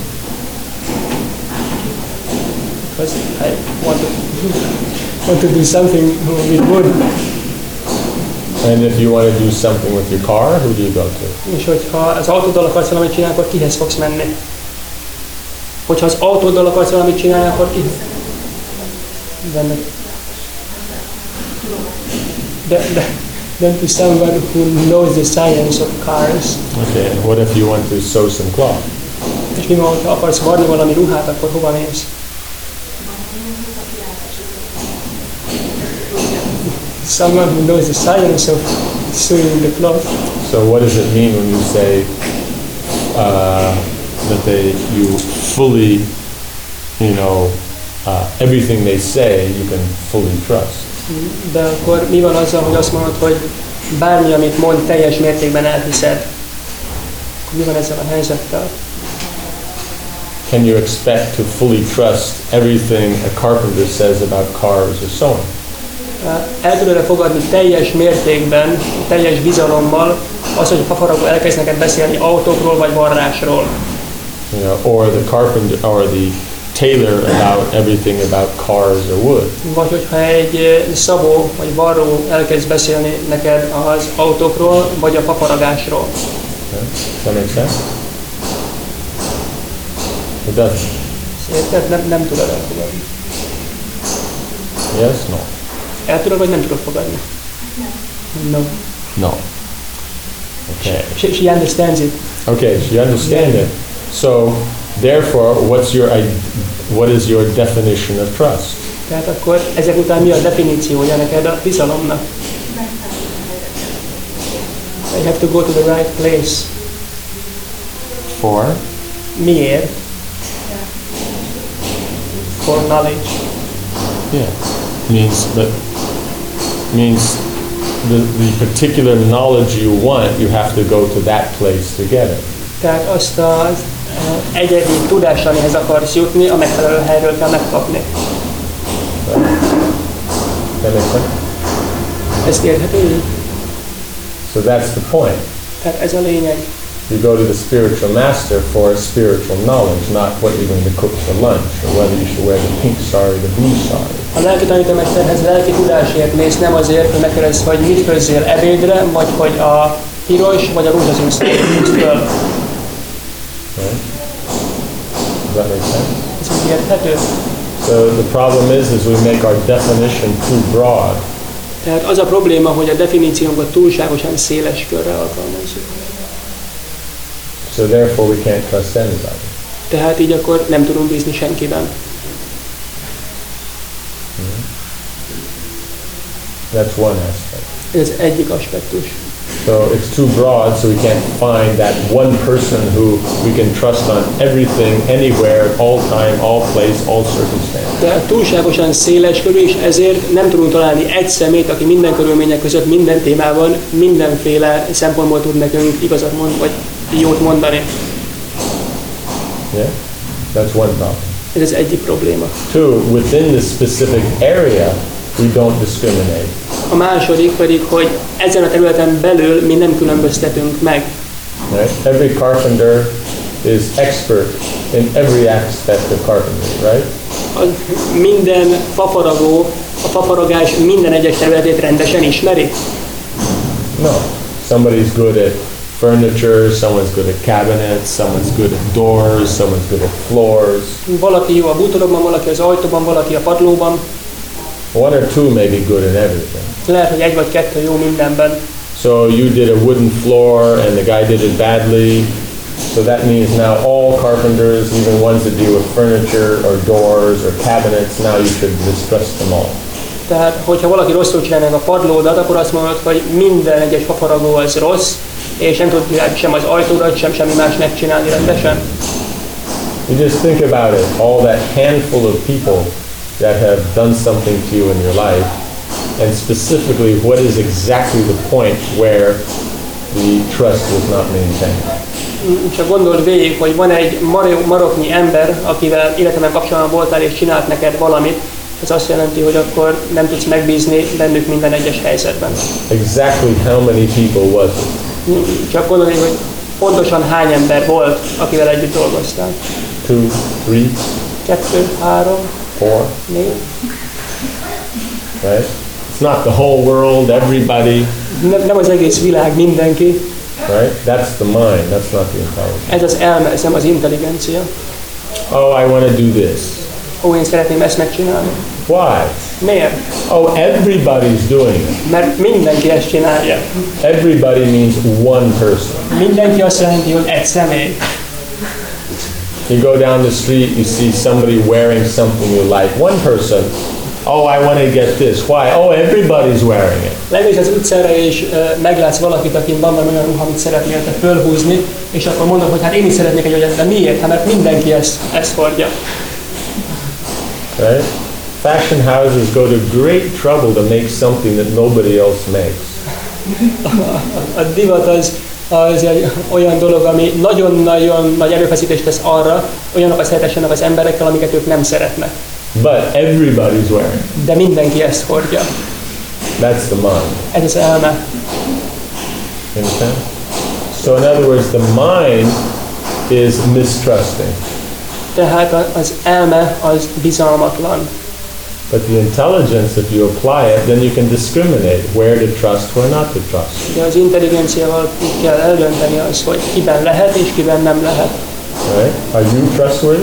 Because I want to do something with wood. And if you want to do something with your car, who do you go to? És hogyha az autóddal akarsz valamit csinálni, akkor kihez fogsz menni? Hogyha az autóddal akarsz valamit csinálni, akkor kihez? Then to someone who knows the science of cars. Okay, and what if you want to sew some cloth? És mi van, ha akarsz varni valami ruhát, akkor hova mész? Someone who knows the science of sewing the cloth. So what does it mean when you say that you fully, everything they say you can fully trust? De akkor mi van azzal, hogy azt mondod, hogy bármi, amit mond, teljes mértékben elhiszed? Mi van ezzel a helyzettel? Can you expect to fully trust everything a carpenter says about cars or sewing? El tudod fogadni teljes mértékben, teljes bizalommal az, hogy a fafaragó elkezd neked beszélni autókról vagy varrásról. Or the carpenter or the tailor about everything about cars or wood. Vagy hogyha egy szabó vagy varró elkezd beszélni neked az autókról vagy a fafaragásról. Okay. Does that make sense? It doesn't. Érted? Nem tudod elfogadni. Yes? No. El tudod, vagy nem tudod fogadni? No. No. Okay. She understands it. Okay, so you understand it. So, therefore, what is your definition of trust? Tehát akkor ezek után mi a definíciója neked a bizalomnak? I have to go to the right place. For? Miért? For knowledge. Yeah. Means the particular knowledge you want, you have to go to that place to get it. Tehát azt az egyedi tudást, amihez akarsz jutni, a megfelelő helyről kell megkapni. That makes sense? Ezt érthető? So that's the point. Tehát ez a lényeg. You go to the spiritual master for spiritual knowledge, not what you're going to cook for lunch, or whether you should wear the pink sari or the blue sari. A lelki tanítómesterhez lelki tudásért mész, nem azért, hogy megkérdezz, hogy mit főzzél ebédre, vagy hogy a piros vagy a rózsaszín színűt húzd föl. Right? Does that make sense? Ez úgy érthető? So the problem is we make our definition too broad. Tehát az a probléma, hogy a definíciónkat túlságosan széles körre alkalmazzuk. So therefore we can't trust anybody. Tehát így akkor nem tudunk bízni senkiben. That's one aspect. Ez egyik aspektus. So it's too broad, so we can't find that one person who we can trust on everything, anywhere, all time, all place, all circumstance. De túlságosan széles körű, és ezért nem tudunk találni egy személyt, aki minden körülmények között, minden témában, mindenféle szempontból tud nekünk igazat mondani, vagy jót mondani. Yeah? That's one problem. Ez az egyik probléma. Two, within the specific area, we don't discriminate. A második pedig, hogy ezen a területen belül mi nem különböztetünk meg. Right? Every carpenter is expert in every aspect of carpentry, right? Minden fafaragó a fafaragás minden egyes területét rendesen ismeri? No. Somebody's good at furniture, someone's good at cabinets, someone's good at doors, someone's good at floors. Valaki jó a bútorokban, valaki az ajtóban, valaki a padlóban. One or two may be good in everything. Lehet, hogy egy vagy kettő jó mindenben. So you did a wooden floor and the guy did it badly. So that means now all carpenters, even ones that deal with furniture or doors or cabinets, now you should distrust them all. Tehát, hogyha valaki rosszul csinálja a padlódat, akkor azt mondod, hogy minden egyes fafaragó az rossz, és nem tud sem az ajtódat, sem semmi más megcsinálni rendesen. You just think about it, all that handful of people that have done something to you in your life, and specifically what is exactly the point where the trust was not maintained. Csak gondold végig, hogy van egy maroknyi ember, akivel életemben kapcsolatban voltál és csinált neked valamit, ez azt jelenti, hogy akkor nem tudsz megbízni bennük minden egyes helyzetben. Exactly how many people was it? Csak gondold, hogy pontosan hány ember volt, akivel együtt dolgoztál. 2, 3, 2, 3, 4, 4. right? It's not the whole world, everybody, Nem az egész világ, mindenki. right? That's the mind, that's not the intelligence. Ez az elme, ez nem az intelligencia. Oh, I want to do this. Ó, én szeretném ezt megcsinálni. Why? Miért? Oh, everybody's doing it. Mert mindenki ezt csinálja. Everybody means one person. Mindenki azt jelenti, hogy egy személy. You go down the street, you see somebody wearing something you like. One person, oh, I want to get this. Why? Oh, everybody's wearing it. Lemész az utcára, és meglátsz valakit, akin van olyan ruha, amit szeretnél te fölhúzni, és akkor mondod, hogy hát én is szeretnék egy olyat, de miért? Hát mert mindenki ezt hordja. Right? Fashion houses go to great trouble to make something that nobody else makes. A divat az egy olyan dolog, ami nagyon-nagyon nagy erőfeszítést tesz arra, olyanokat szeretessenek az emberekkel, amiket ők nem szeretnek. But everybody's wearing. De mindenki ezt hordja. That's the mind. Ez az elme. You understand? So in other words, the mind is mistrusting. Tehát az elme az bizalmatlan. But the intelligence, if you apply it, then you can discriminate where to trust, where not to trust. De az intelligenciával úgy kell eldönteni az, hogy kiben lehet és kiben nem lehet. Right? Are you trustworthy?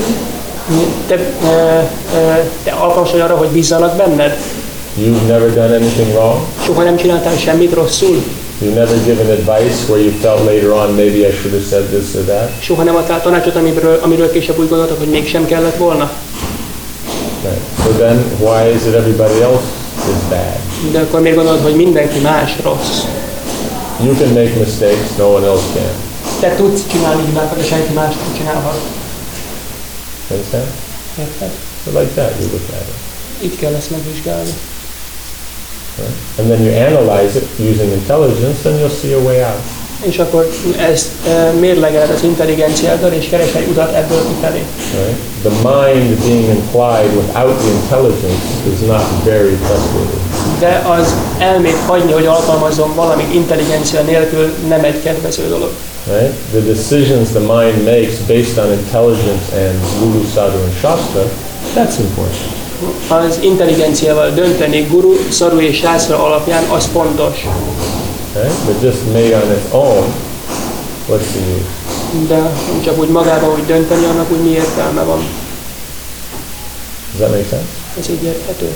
Te alkalmas vagy arra, hogy bízzanak benned? You've never done anything wrong? Soha nem csináltál semmit rosszul? You've never given advice where you felt later on maybe I should have said this or that? Soha nem adtál tanácsot, amiről később úgy gondoltad, hogy mégsem kellett volna? Right. So then why is it everybody else is bad? De akkor miért gondolod, hogy mindenki más rossz? You can make mistakes, no one else can. Te tudsz csinálni hibákat, de senki más nem csinálhat. Understand? Érted? So like that you look at it. Így kell ezt megvizsgálni. Right? And then you analyze it using intelligence, then you'll see a way out. És akkor ezt mérlegeled az intelligenciáddal, és keresel egy utat ebből kifelé. Right? The mind being implied without the intelligence is not very trustworthy. De az elmét hagyni, hogy alkalmazzon valamit intelligencia nélkül nem egy kedvező dolog. Right? The decisions the mind makes based on intelligence and Guru, Sadhu and Shastra, that's important. Az intelligenciával dönteni guru, szaru és sászra alapján az fontos. Right? But just made on its own, what's the use? De csak úgy magában úgy dönteni, annak úgy mi értelme van. Does that make sense? Ez így érthető.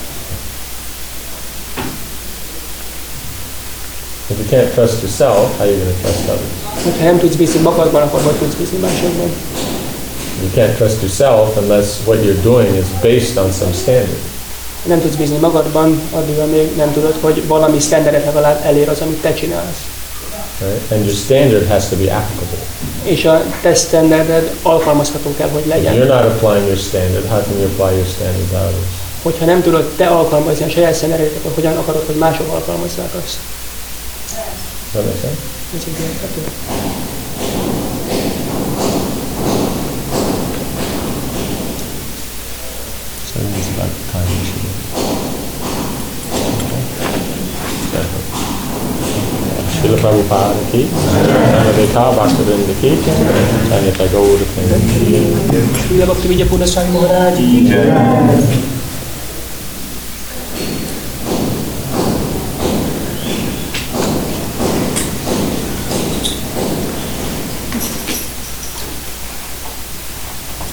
If you can't trust yourself, how are you going to trust others? Ha nem tudsz bízni magadban, akkor hogy tudsz bízni másokban? You can't trust yourself unless what you're doing is based on some standard. Nem tudsz bízni magadban, addig, amíg nem tudod, hogy valami standardet legalább elér az, amit te csinálsz. Right? And your standard has to be applicable. És a te standarded alkalmazható kell, hogy If legyen. you're not applying your standard, how can you apply your standard to others? Hogyha nem tudod te alkalmazni a saját standardet, akkor hogyan akarod, hogy mások alkalmazzák azt? Does that make sense? Ez így érthető. So it's about time issue. Srila Prabhupada ki, Sanadeka Bhaktivinoda ki, Sanyata Gaura Ki. Srila Bhakti Vidya Purna Swami Maharaj.